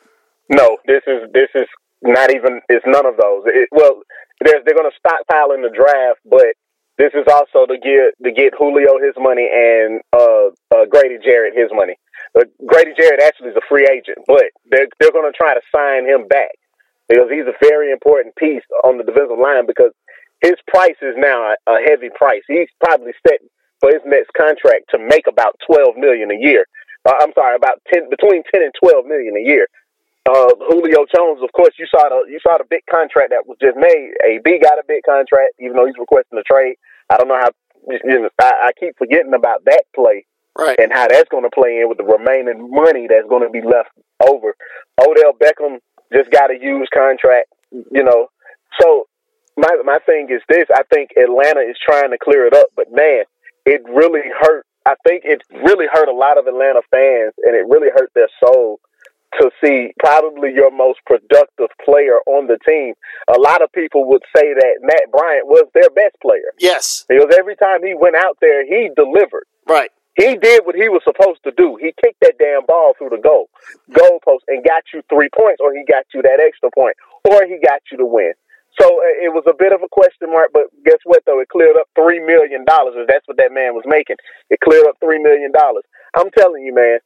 No, this is this is not even. It's none of those. It, well, they're they're going to stockpile in the draft, but this is also to get to get Julio his money and uh, uh, Grady Jarrett his money. Uh, Grady Jarrett actually is a free agent, but they're they're going to try to sign him back because he's a very important piece on the defensive line because his price is now a, a heavy price. He's probably set for his next contract to make about twelve million a year. Uh, I'm sorry, about ten between ten and twelve million a year. Uh, Julio Jones, of course, you saw the you saw the big contract that was just made. A B got a big contract, even though he's requesting a trade. I don't know how. You know, I, I keep forgetting about that play, right, and how that's going to play in with the remaining money that's going to be left over. Odell Beckham just got a huge contract, you know. So my my thing is this: I think Atlanta is trying to clear it up, but man, it really hurt. I think it really hurt a lot of Atlanta fans, and it really hurt their soul to see probably your most productive player on the team. A lot of people would say that Matt Bryant was their best player. Yes. Because every time he went out there, he delivered. Right. He did what he was supposed to do. He kicked that damn ball through the goal, goal post and got you three points, or he got you that extra point, or he got you to win. So uh, it was a bit of a question mark, but guess what, though? It cleared up three million dollars, if that's what that man was making. It cleared up three million dollars. I'm telling you, man,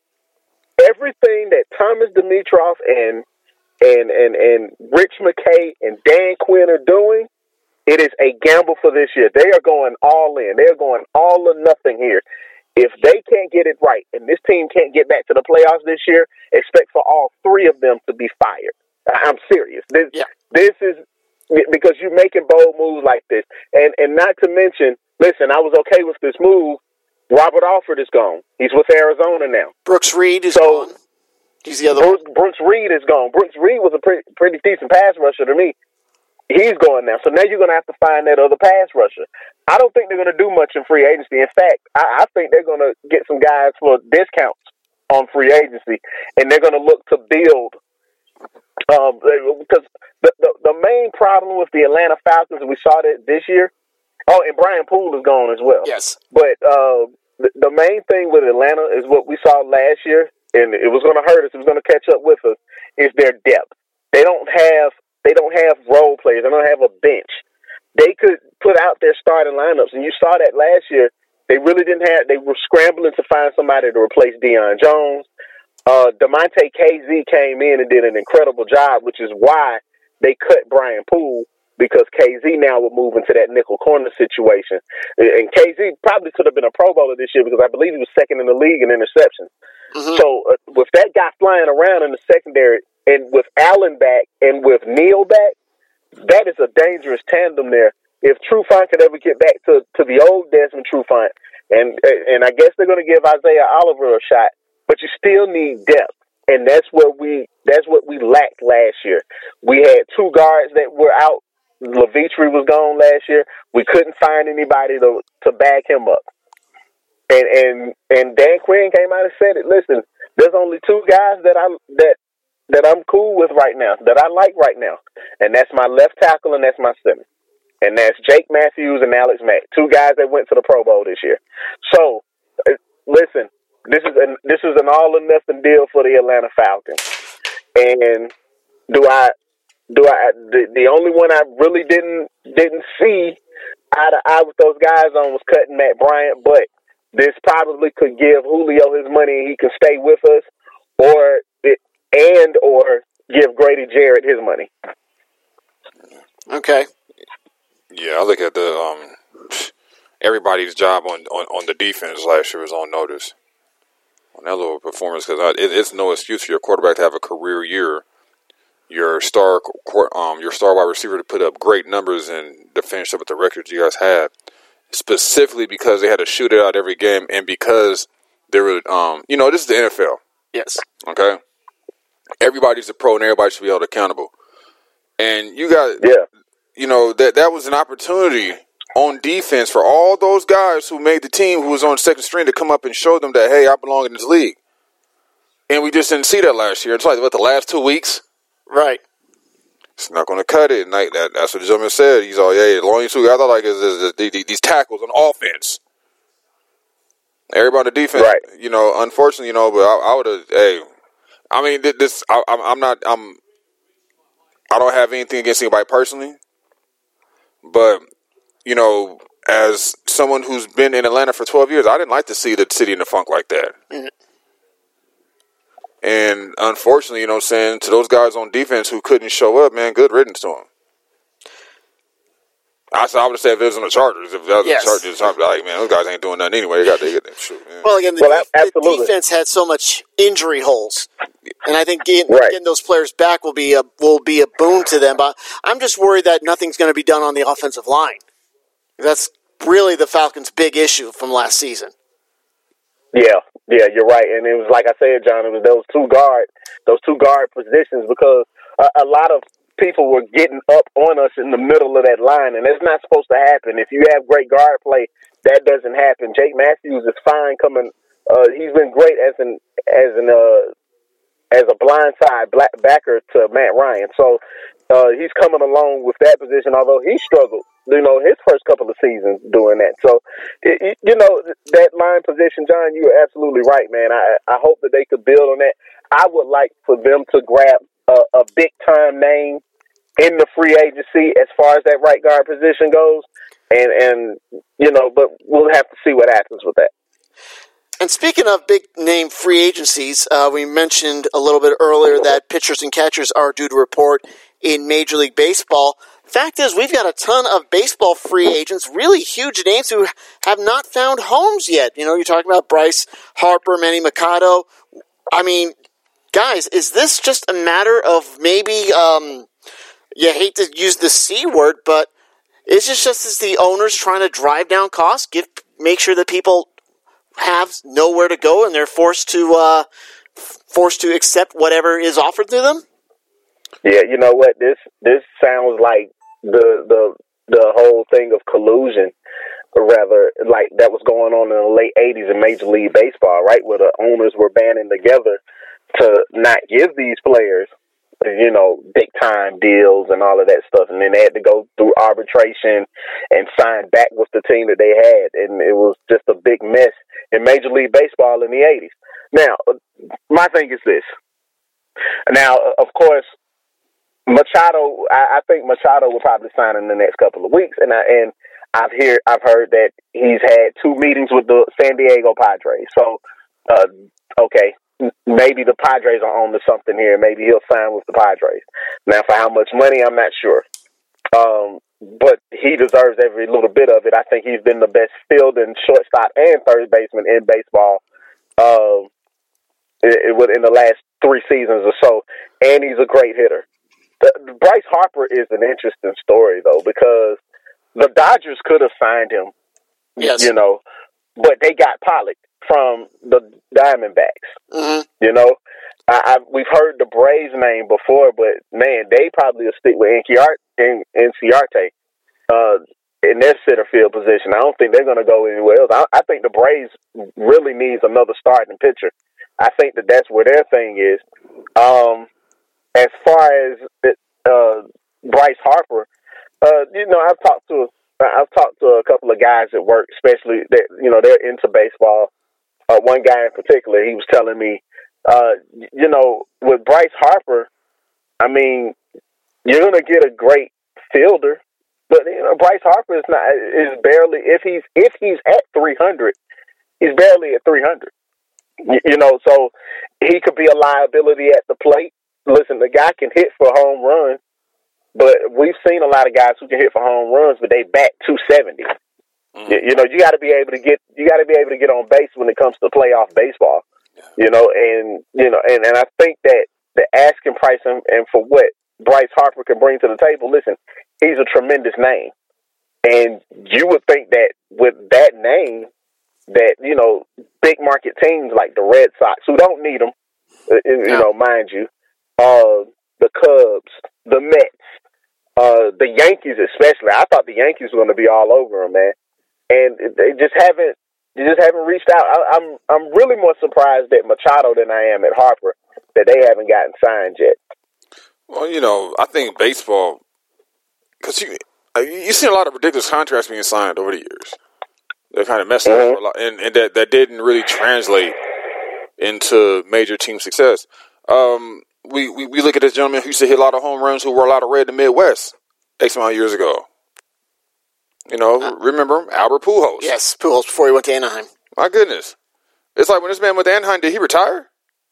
everything that Thomas Dimitroff and and and and Rich McKay and Dan Quinn are doing, it is a gamble for this year. They are going all in. They are going all or nothing here. If they can't get it right and this team can't get back to the playoffs this year, expect for all three of them to be fired. I'm serious. This yeah. this is because you're making bold moves like this. And and not to mention, listen, I was okay with this move. Robert Alford is gone. He's with Arizona now. Brooks Reed is so, gone. He's the other Brooks, one. Brooks Reed is gone. Brooks Reed was a pretty, pretty decent pass rusher to me. He's gone now. So now you're going to have to find that other pass rusher. I don't think they're going to do much in free agency. In fact, I, I think they're going to get some guys for discounts on free agency, and they're going to look to build. Um, because the, the, the main problem with the Atlanta Falcons, and we saw that this year, oh, and Brian Poole is gone as well. Yes. But uh, the, the main thing with Atlanta is what we saw last year, and it was going to hurt us. It was going to catch up with us, is their depth. They don't have they don't have role players. They don't have a bench. They could put out their starting lineups, and you saw that last year. They really didn't have – they were scrambling to find somebody to replace Deion Jones. Uh, DeMonte K Z came in and did an incredible job, which is why they cut Brian Poole, because K Z now would move into that nickel corner situation. And K Z probably could have been a Pro Bowler this year because I believe he was second in the league in interceptions. Mm-hmm. So uh, with that guy flying around in the secondary and with Allen back and with Neal back, that is a dangerous tandem there. If Trufant could ever get back to, to the old Desmond Trufant, and and I guess they're going to give Isaiah Oliver a shot, but you still need depth. And that's what we that's what we lacked last year. We had two guards that were out. Levitri was gone last year. We couldn't find anybody to to back him up. And and and Dan Quinn came out and said it. Listen, there's only two guys that I that that I'm cool with right now, that I like right now, and that's my left tackle and that's my center, and that's Jake Matthews and Alex Mack, two guys that went to the Pro Bowl this year. So, uh, listen, this is an this is an all or nothing deal for the Atlanta Falcons, and do I do I the, the only one I really didn't didn't see eye to eye with those guys on was cutting Matt Bryant, but this probably could give Julio his money and he can stay with us, or it, and or give Grady Jarrett his money. Okay. Yeah, I look at the um, everybody's job on, on, on the defense last year was on notice on that little performance, because it, it's no excuse for your quarterback to have a career year, your star um your star wide receiver to put up great numbers and to finish up with the records you guys had, specifically because they had to shoot it out every game and because they were um you know this is the N F L. Yes. Okay. Everybody's a pro and everybody should be held accountable, and you got yeah. You know, that that was an opportunity on defense for all those guys who made the team, who was on second string, to come up and show them that, hey, I belong in this league. And we just didn't see that last year. It's like, what, the last two weeks? Right. It's not going to cut it. And like that, that's what the gentleman said. He's all, yeah, as long as two guys, I thought like is, is, is, these tackles on offense. Everybody on the defense, right. You know, unfortunately, you know, but I, I would have, hey, I mean, this, I, I'm not, I'm, I don't have anything against anybody personally. But, you know, as someone who's been in Atlanta for twelve years, I didn't like to see the city in the funk like that. Mm-hmm. And unfortunately, you know what I'm saying, to those guys on defense who couldn't show up, man, good riddance to them. I, I would have said if it was on the Chargers, if that was yes. the Chargers, I'd be like, man, those guys ain't doing nothing anyway. They got to get that shit. Man. Well, again, the, well, def- the defense had so much injury holes. And I think getting, right. getting those players back will be a will be a boon to them. But I'm just worried that nothing's going to be done on the offensive line. That's really the Falcons' big issue from last season. Yeah, yeah, you're right. And it was like I said, John, it was those two guard, those two guard positions, because a, a lot of people were getting up on us in the middle of that line, and it's not supposed to happen. If you have great guard play, that doesn't happen. Jake Matthews is fine coming. Uh, he's been great as an as an uh, as a blindside black backer to Matt Ryan. So uh, he's coming along with that position, although he struggled, you know, his first couple of seasons doing that. So, it, you know, that line position, John, you're absolutely right, man. I, I hope that they could build on that. I would like for them to grab a, a big-time name in the free agency as far as that right guard position goes. And, and you know, but we'll have to see what happens with that. And speaking of big-name free agencies, uh, we mentioned a little bit earlier that pitchers and catchers are due to report in Major League Baseball. Fact is, we've got a ton of baseball free agents, really huge names who have not found homes yet. You know, you're talking about Bryce Harper, Manny Machado. I mean, guys, is this just a matter of maybe, um, you hate to use the C word, but is this just as the owners trying to drive down costs, give, make sure that people have nowhere to go and they're forced to uh, forced to accept whatever is offered to them? Yeah, you know what? This this sounds like the the the whole thing of collusion, or rather, like that was going on in the late eighties in Major League Baseball, right? Where the owners were banding together to not give these players, you know, big time deals and all of that stuff, and then they had to go through arbitration and sign back with the team that they had, and it was just a big mess in Major League Baseball in the eighties. Now, my thing is this. Now, of course, Machado, I, I think Machado will probably sign in the next couple of weeks, and I and I've heard I've heard that he's had two meetings with the San Diego Padres. So, uh, okay, maybe the Padres are on to something here. Maybe he'll sign with the Padres. Now, for how much money, I'm not sure. Um, but he deserves every little bit of it. I think he's been the best fielding shortstop and third baseman in baseball um, it, it, in the last three seasons or so, and he's a great hitter. The, Bryce Harper is an interesting story, though, because the Dodgers could have signed him, yes. you know, but they got Pollock from the Diamondbacks. Mm-hmm. You know, I, I, we've heard the Braves name before, but man, they probably will stick with Inciarte uh, in their center field position. I don't think they're going to go anywhere else. I, I think the Braves really needs another starting pitcher. I think that that's where their thing is. Um, as far as uh, Bryce Harper, uh, you know, I've talked to I've talked to a couple of guys at work, especially that you know they're into baseball. Uh, one guy in particular, he was telling me, uh, you know, with Bryce Harper, I mean, you're gonna get a great fielder, but you know, Bryce Harper is not is barely if he's if he's at three hundred, he's barely at three hundred. You, you know, so he could be a liability at the plate. Listen, the guy can hit for home runs, but we've seen a lot of guys who can hit for home runs, but they bat two seventy. Mm. You, you know, you got to be able to get you got to be able to get on base when it comes to playoff baseball. Yeah. You know, and you know, and, and I think that the asking price and, and for what Bryce Harper can bring to the table, listen, he's a tremendous name, and you would think that with that name, that you know, big market teams like the Red Sox, who don't need him, you yeah. know, mind you, uh, the Cubs, the Mets, uh, the Yankees especially. I thought the Yankees were going to be all over him, man, and they just haven't. They just haven't reached out. I, I'm I'm really more surprised at Machado than I am at Harper that they haven't gotten signed yet. Well, you know, I think baseball, because you you've seen a lot of ridiculous contracts being signed over the years. They kind of messed mm-hmm. up a lot, and, and that that didn't really translate into major team success. Um, we, we we look at this gentleman who used to hit a lot of home runs, who wore a lot of red in the Midwest X amount of years ago. You know, uh, remember him? Albert Pujols. Yes, Pujols before he went to Anaheim. My goodness. It's like when this man went to Anaheim, did he retire?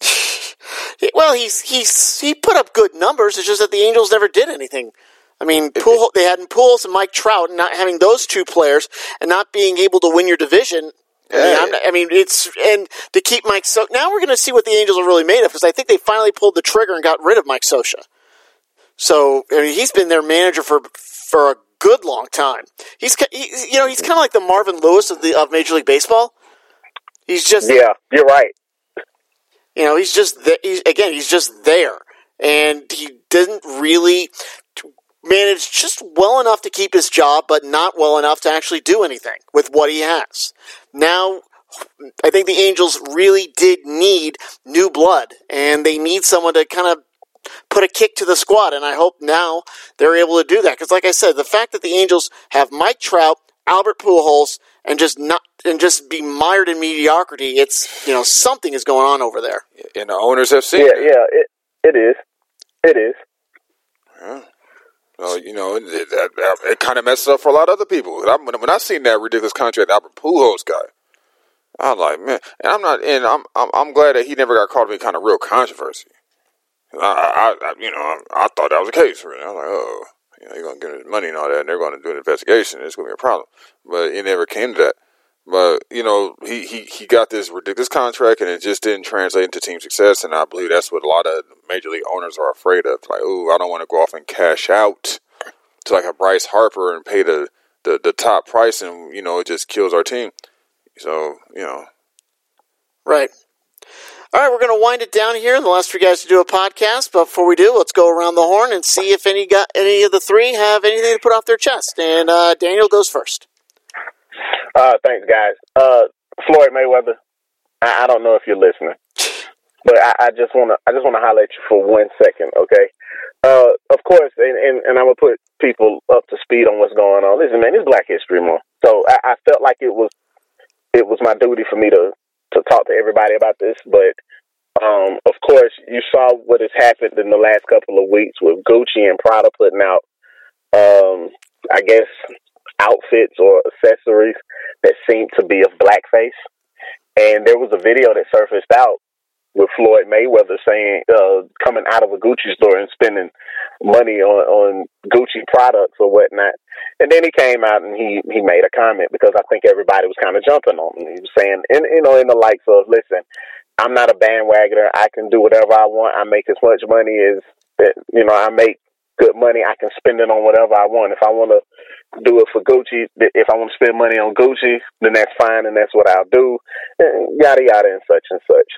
Well, he's he's he put up good numbers. It's just that the Angels never did anything. I mean, Pujols, they had Pujols and Mike Trout, and not having those two players and not being able to win your division. I mean, I'm not, I mean, it's and to keep Mike Scioscia. Now we're going to see what the Angels are really made of, because I think they finally pulled the trigger and got rid of Mike Scioscia. So I mean, he's been their manager for for a good long time. He's he, you know he's kind of like the Marvin Lewis of the of Major League Baseball. He's just yeah, you're right. You know, he's just th- he's, again, he's just there, and he didn't really manage just well enough to keep his job, but not well enough to actually do anything with what he has. Now, I think the Angels really did need new blood, and they need someone to kind of put a kick to the squad, and I hope now they're able to do that. Because, like I said, the fact that the Angels have Mike Trout, Albert Pujols, and just not and just be mired in mediocrity, it's you know something is going on over there. And the owners have seen yeah, it. Yeah, it it is, it is. Yeah. Well, you know, it, it, it, it kind of messes up for a lot of other people. When I, when I seen that ridiculous contract Albert Pujols guy, I was like, man, and I'm not, and I'm I'm, I'm glad that he never got caught up in kind of real controversy. I, I, I you know, I, I thought that was the case. Really. I was like, oh, you know, you're going to give him money and all that, and they're going to do an investigation. It's going to be a problem. But it never came to that. But, you know, he, he, he got this ridiculous contract, and it just didn't translate into team success, and I believe that's what a lot of major league owners are afraid of. Like, oh, I don't want to go off and cash out to like a Bryce Harper and pay the, the, the top price, and, you know, it just kills our team. So, you know. Right. All right, we're going to wind it down here, and the last for you guys to do a podcast. But before we do, let's go around the horn and see if any got any of the three have anything to put off their chest. And uh, Daniel goes first. Uh, thanks, guys. Uh, Floyd Mayweather. I, I don't know if you're listening, but I, I just want to I just want to highlight you for one second, okay? Uh, of course, and, and, and I'm gonna put people up to speed on what's going on. Listen, man, it's Black History Month, so I, I felt like it was it was my duty for me to. to talk to everybody about this, but um, of course you saw what has happened in the last couple of weeks with Gucci and Prada putting out, um, I guess, outfits or accessories that seem to be of blackface. And there was a video that surfaced out with Floyd Mayweather saying, uh, coming out of a Gucci store and spending money on, on Gucci products or whatnot. And then he came out and he, he made a comment because I think everybody was kind of jumping on him. He was saying, in, you know, in the likes of, listen, I'm not a bandwagoner. I can do whatever I want. I make as much money as, you know, I make good money. I can spend it on whatever I want. If I want to do it for Gucci, if I want to spend money on Gucci, then that's fine and that's what I'll do. And yada, yada, and such and such.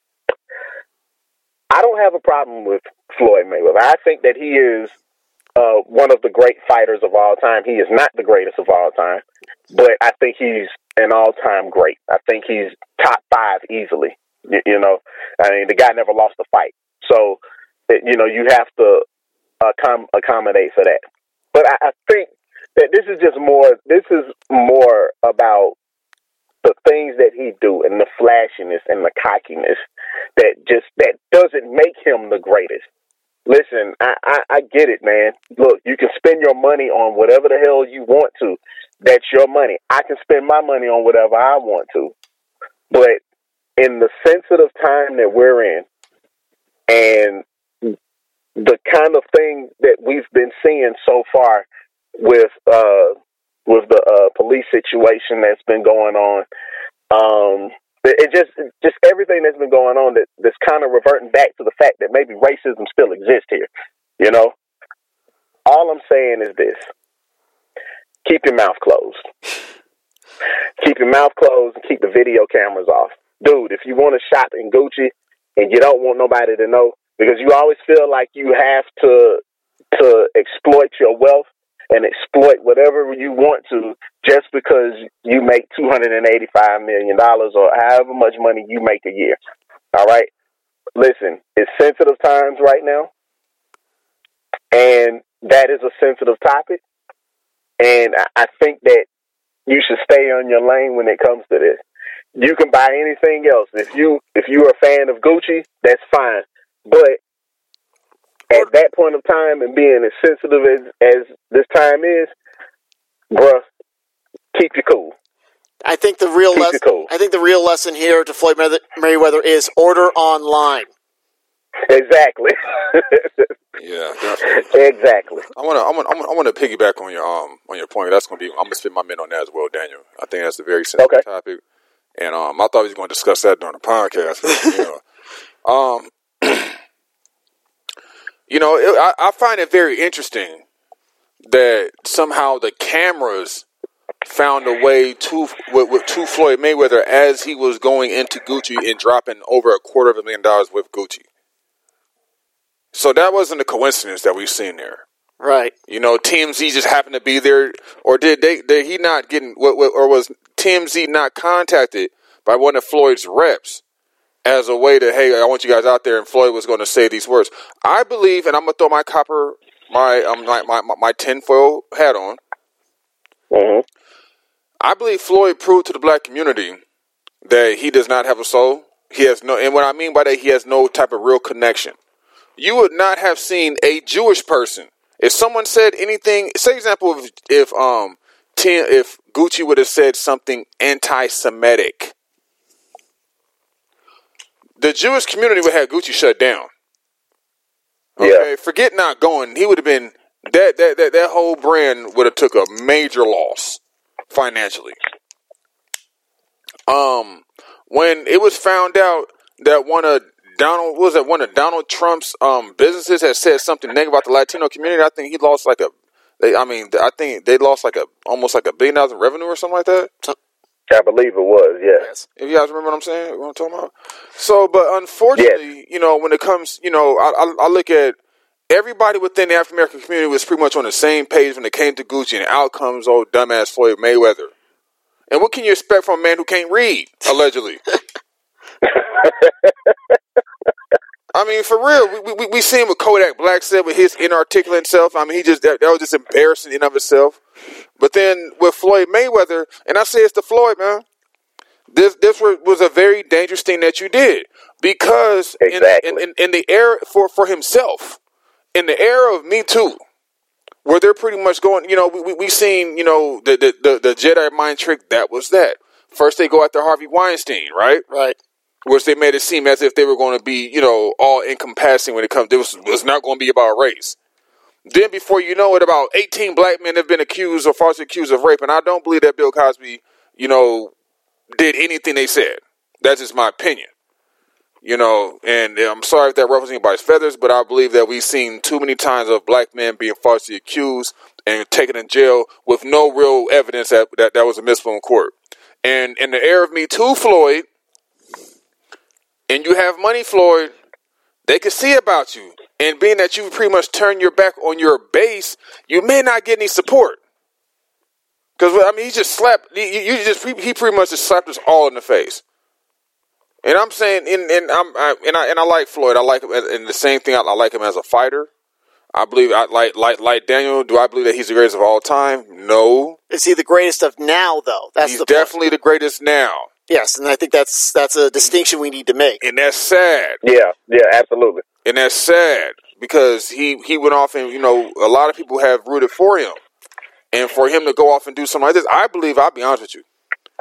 I don't have a problem with Floyd Mayweather. I think that he is uh, one of the great fighters of all time. He is not the greatest of all time, but I think he's an all-time great. I think he's top five easily. You, you know, I mean, the guy never lost a fight. So you know, you have to accom- accommodate for that. But I, I think that this is just more, this is more about the things that he do and the flashiness and the cockiness that just, that doesn't make him the greatest. Listen, I, I, I get it, man. Look, you can spend your money on whatever the hell you want to. That's your money. I can spend my money on whatever I want to. But in the sensitive time that we're in, and the kind of thing that we've been seeing so far with uh, with the uh, police situation that's been going on, um, it just just everything that's been going on that, that's kind of reverting back to the fact that maybe racism still exists here. You know, all I'm saying is this: keep your mouth closed. Keep your mouth closed and keep the video cameras off. Dude, if you want to shop in Gucci and you don't want nobody to know, because you always feel like you have to to exploit your wealth and exploit whatever you want to just because you make two hundred eighty-five million dollars or however much money you make a year. All right? Listen, it's sensitive times right now, and that is a sensitive topic, and I think that you should stay on your lane when it comes to this. You can buy anything else. If you if you're a fan of Gucci, that's fine. But at that point of time and being as sensitive as, as this time is, bruh, keep you cool. I think the real keep lesson. you cool. I think the real lesson here to Floyd Mayweather is order online. Exactly. Yeah, definitely. Exactly. I want to. I want. I want to piggyback on your um on your point. That's going to be. I'm going to spend my minute on that as well, Daniel. I think that's a very sensitive okay. topic, and um I thought we was going to discuss that during the podcast. You know, um, you know, it, I, I find it very interesting that somehow the cameras found a way to with, with to Floyd Mayweather as he was going into Gucci and dropping over a quarter of a million dollars with Gucci. So that wasn't a coincidence that we've seen there, right? You know, T M Z just happened to be there, or did they? Did he not getting? Or was T M Z not contacted by one of Floyd's reps as a way to, hey, I want you guys out there, and Floyd was going to say these words? I believe, and I'm gonna throw my copper, my um, my my, my tinfoil hat on. Mm-hmm. I believe Floyd proved to the black community that he does not have a soul. He has no, and what I mean by that, he has no type of real connection. You would not have seen a Jewish person. If someone said anything, say example, if, if um Tim, if Gucci would have said something anti-Semitic, the Jewish community would have Gucci shut down. Okay, yeah. Forget not going. He would have been that that that that whole brand would have took a major loss financially. Um, when it was found out that one of Donald, what was that one of Donald Trump's um, businesses had said something negative about the Latino community, I think he lost like a, they, I mean, I think they lost like a, almost like a billion dollars in revenue or something like that. I believe it was, yes. If you guys remember what I'm saying, what I'm talking about. So, but unfortunately, yes. you know, when it comes, you know, I, I, I look at everybody within the African American community was pretty much on the same page when it came to Gucci, and out comes old dumbass Floyd Mayweather. And what can you expect from a man who can't read, allegedly? I mean, for real, we, we we see him with Kodak Black said with his inarticulate self. I mean, he just that, that was just embarrassing in and of itself. But then with Floyd Mayweather, and I say it's to Floyd, man, this this was, was a very dangerous thing that you did, because exactly. in, in, in the era for, for himself, in the era of Me Too, where they're pretty much going, you know, we we, we seen, you know, the, the the the Jedi mind trick. That was that. First they go after Harvey Weinstein, right? Right. Which they made it seem as if they were going to be, you know, all encompassing when it comes. It was, was not going to be about race. Then before you know it, about eighteen black men have been accused or falsely accused of rape. And I don't believe that Bill Cosby, you know, did anything they said. That's just my opinion. You know, and I'm sorry if that ruffles anybody's feathers, but I believe that we've seen too many times of black men being falsely accused and taken in jail with no real evidence that that, that was admissible in court. And in the era of Me Too, Floyd, and you have money, Floyd, they can see about you. And being that you pretty much turn your back on your base, you may not get any support. Because, I mean, he just slapped, you, you just, he pretty much just slapped us all in the face. And I'm saying, and, and I'm I, and I and I like Floyd. I like him, as, and the same thing. I, I like him as a fighter. I believe, I like like like Daniel. Do I believe that he's the greatest of all time? No. Is he the greatest of now, though? That's he's the definitely point. the greatest now. Yes, and I think that's that's a distinction we need to make. And that's sad. Yeah, yeah, absolutely. And that's sad because he, he went off and, you know, a lot of people have rooted for him. And for him to go off and do something like this, I believe, I'll be honest with you,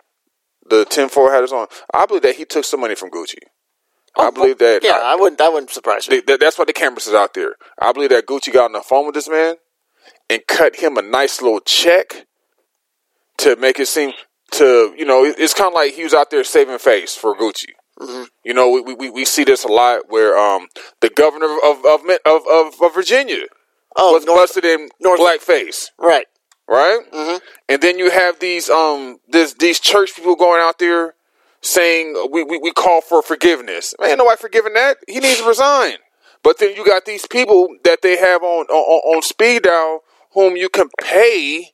the tinfoil hat is on. I believe that he took some money from Gucci. Oh, I believe that. Yeah, I, I wouldn't. That wouldn't surprise me. they, that's why the cameras is out there. I believe that Gucci got on the phone with this man and cut him a nice little check to make it seem to, you know, it's kind of like he was out there saving face for Gucci. Mm-hmm. You know, we, we we see this a lot where um the governor of of of, of, of Virginia oh, was North, busted in North, blackface, right? Right, mm-hmm. And then you have these um this these church people going out there saying we, we, we call for forgiveness. Man, nobody forgiving that. He needs to resign. But then you got these people that they have on on, on speed dial whom you can pay.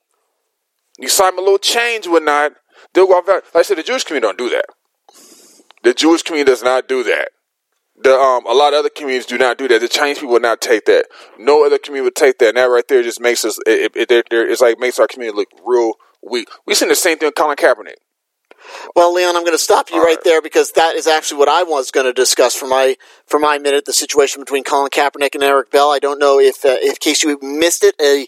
You sign them a little change, whatnot. They'll go out. Like I said, the Jewish community don't do that. The Jewish community does not do that. The um a lot of other communities do not do that. The Chinese people would not take that. No other community would take that. And that right there just makes us. It, it, it, it's like makes our community look real weak. We seen the same thing with Colin Kaepernick. Well, Leon, I'm going to stop you All right right. there because that is actually what I was going to discuss for my for my minute. The situation between Colin Kaepernick and Eric Bell. I don't know if, uh, if in case you missed it, a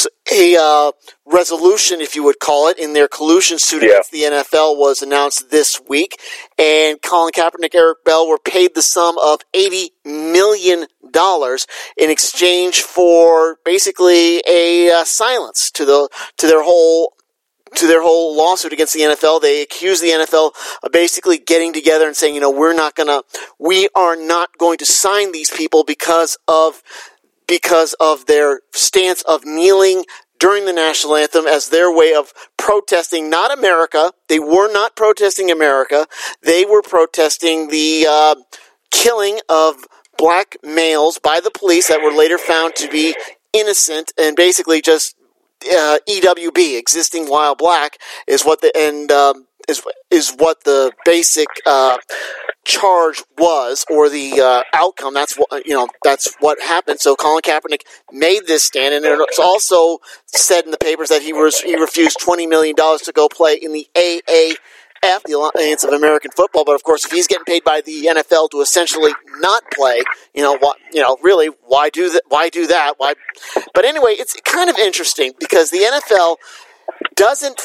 a uh, resolution, if you would call it, in their collusion suit Yeah. against the N F L was announced this week, and Colin Kaepernick, Eric Bell were paid the sum of eighty million dollars in exchange for basically a uh, silence to the to their whole. to their whole lawsuit against the N F L. They accuse the N F L of basically getting together and saying, you know, we're not gonna, we are not going to sign these people because of, because of their stance of kneeling during the national anthem as their way of protesting not America. They were not protesting America. They were protesting the uh, killing of black males by the police that were later found to be innocent and basically just Uh, E W B, existing while black, is what the and um, is is what the basic uh, charge was, or the uh, outcome. That's what you know. That's what happened. So Colin Kaepernick made this stand, and it's also said in the papers that he was he refused twenty million dollars to go play in the A A F, the Alliance of American Football. But of course, if he's getting paid by the N F L to essentially not play, you know what? You know, really, why do that? Why do that? Why? But anyway, it's kind of interesting because the N F L doesn't.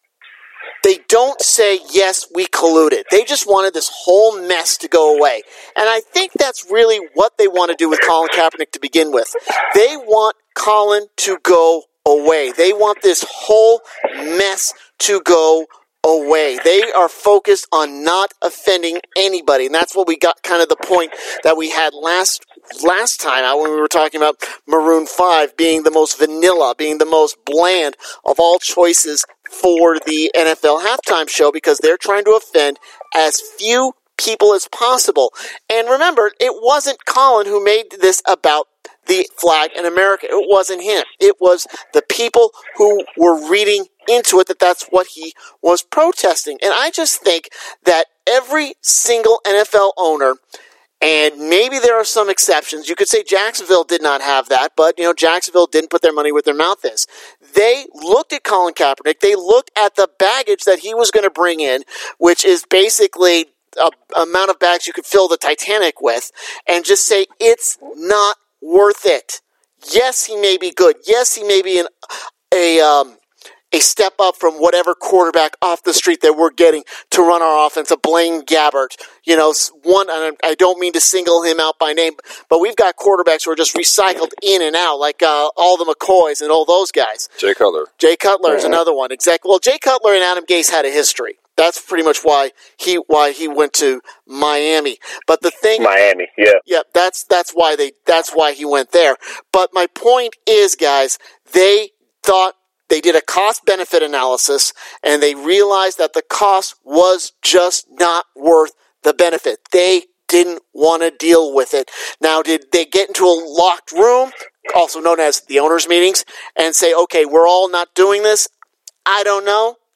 They don't say, yes, we colluded. They just wanted this whole mess to go away. And I think that's really what they want to do with Colin Kaepernick to begin with. They want Colin to go away. They want this whole mess to go away. They are focused on not offending anybody. And that's what we got, kind of the point that we had last last time out when we were talking about Maroon five being the most vanilla, being the most bland of all choices for the N F L halftime show, because they're trying to offend as few people as possible. And remember, it wasn't Colin who made this about the flag in America. It wasn't him. It was the people who were reading into it that that's what he was protesting. And I just think that every single N F L owner, and maybe there are some exceptions. You could say Jacksonville did not have that, but, you know, Jacksonville didn't put their money where their mouth is. They looked at Colin Kaepernick. They looked at the baggage that he was going to bring in, which is basically a amount of bags you could fill the Titanic with, and just say, it's not worth it. Yes, he may be good. Yes, he may be an, a... Um, a step up from whatever quarterback off the street that we're getting to run our offense, a Blaine Gabbert. You know, one, I don't mean to single him out by name, but we've got quarterbacks who are just recycled in and out, like uh, all the McCoys and all those guys. Jay Cutler. Jay Cutler is another one. Exactly. Well, Jay Cutler and Adam Gase had a history. That's pretty much why he why he went to Miami. But the thing, Miami, yeah, yeah, that's that's why they that's why he went there. But my point is, guys, they thought. They did a cost-benefit analysis, and they realized that the cost was just not worth the benefit. They didn't want to deal with it. Now, did they get into a locked room, also known as the owners' meetings, and say, okay, we're all not doing this? I don't know.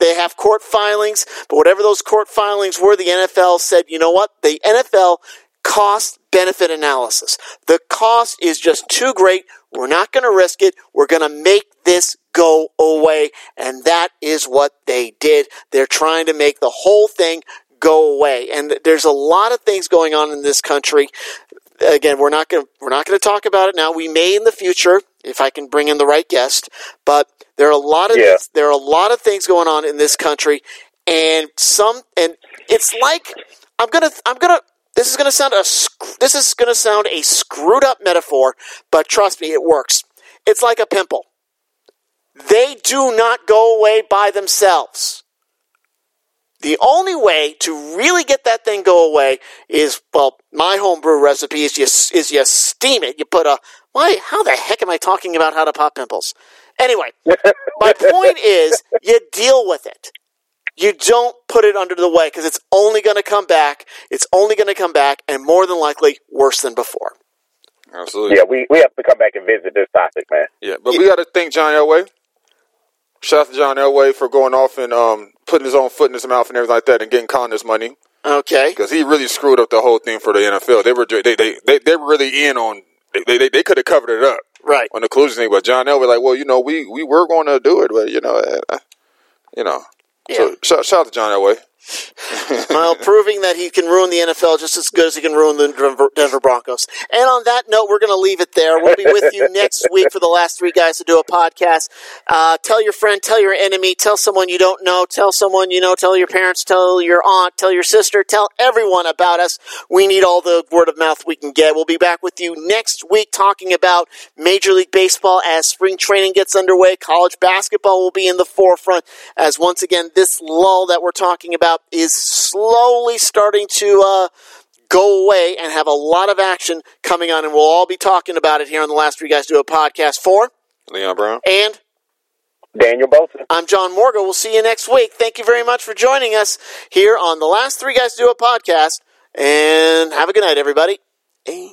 they have court filings, but whatever those court filings were, the N F L said, you know what? The N F L cost-benefit analysis. The cost is just too great. We're not going to risk it. We're going to make this go away. And that is what they did. They're trying to make the whole thing go away. And there's a lot of things going on in this country. Again, we're not going to, we're not going to talk about it now. We may in the future, if I can bring in the right guest, but there are a lot of, Yeah. there are a lot of things going on in this country. And some, and it's like, I'm going to, I'm going to, This is going to sound a this is going to sound a screwed up metaphor, but trust me, it works. It's like a pimple. They do not go away by themselves. The only way to really get that thing go away is, well, my homebrew recipe is you is you steam it. You put a why? How the heck am I talking about how to pop pimples? Anyway, my point is you deal with it. You don't put it under the way because it's only going to come back. It's only going to come back, and more than likely, worse than before. Absolutely. Yeah, we, we have to come back and visit this topic, man. Yeah, but we got to thank John Elway. Shout out to John Elway for going off and um, putting his own foot in his mouth and everything like that, and getting Colin his money Okay. because he really screwed up the whole thing for the N F L. They were they they they, they were really in on they they, they could have covered it up Right. on the collusion thing, but John Elway like, well, you know, we, we were going to do it, but you know, uh, you know. Yeah. So shout, shout out to John Elway. Well, proving that he can ruin the N F L just as good as he can ruin the Denver, Denver Broncos. And on that note, we're going to leave it there. We'll be with you next week for the last three guys to do a podcast. Uh, tell your friend, tell your enemy, tell someone you don't know, tell someone you know, tell your parents, tell your aunt, tell your sister, tell everyone about us. We need all the word of mouth we can get. We'll be back with you next week talking about Major League Baseball as spring training gets underway. College basketball will be in the forefront as once again this lull that we're talking about is slowly starting to uh, go away and have a lot of action coming on, and we'll all be talking about it here on the Last Three Guys Do a Podcast for Leon Brown. And Daniel Bolton. I'm John Morga. We'll see you next week. Thank you very much for joining us here on the Last Three Guys Do a Podcast, and have a good night, everybody.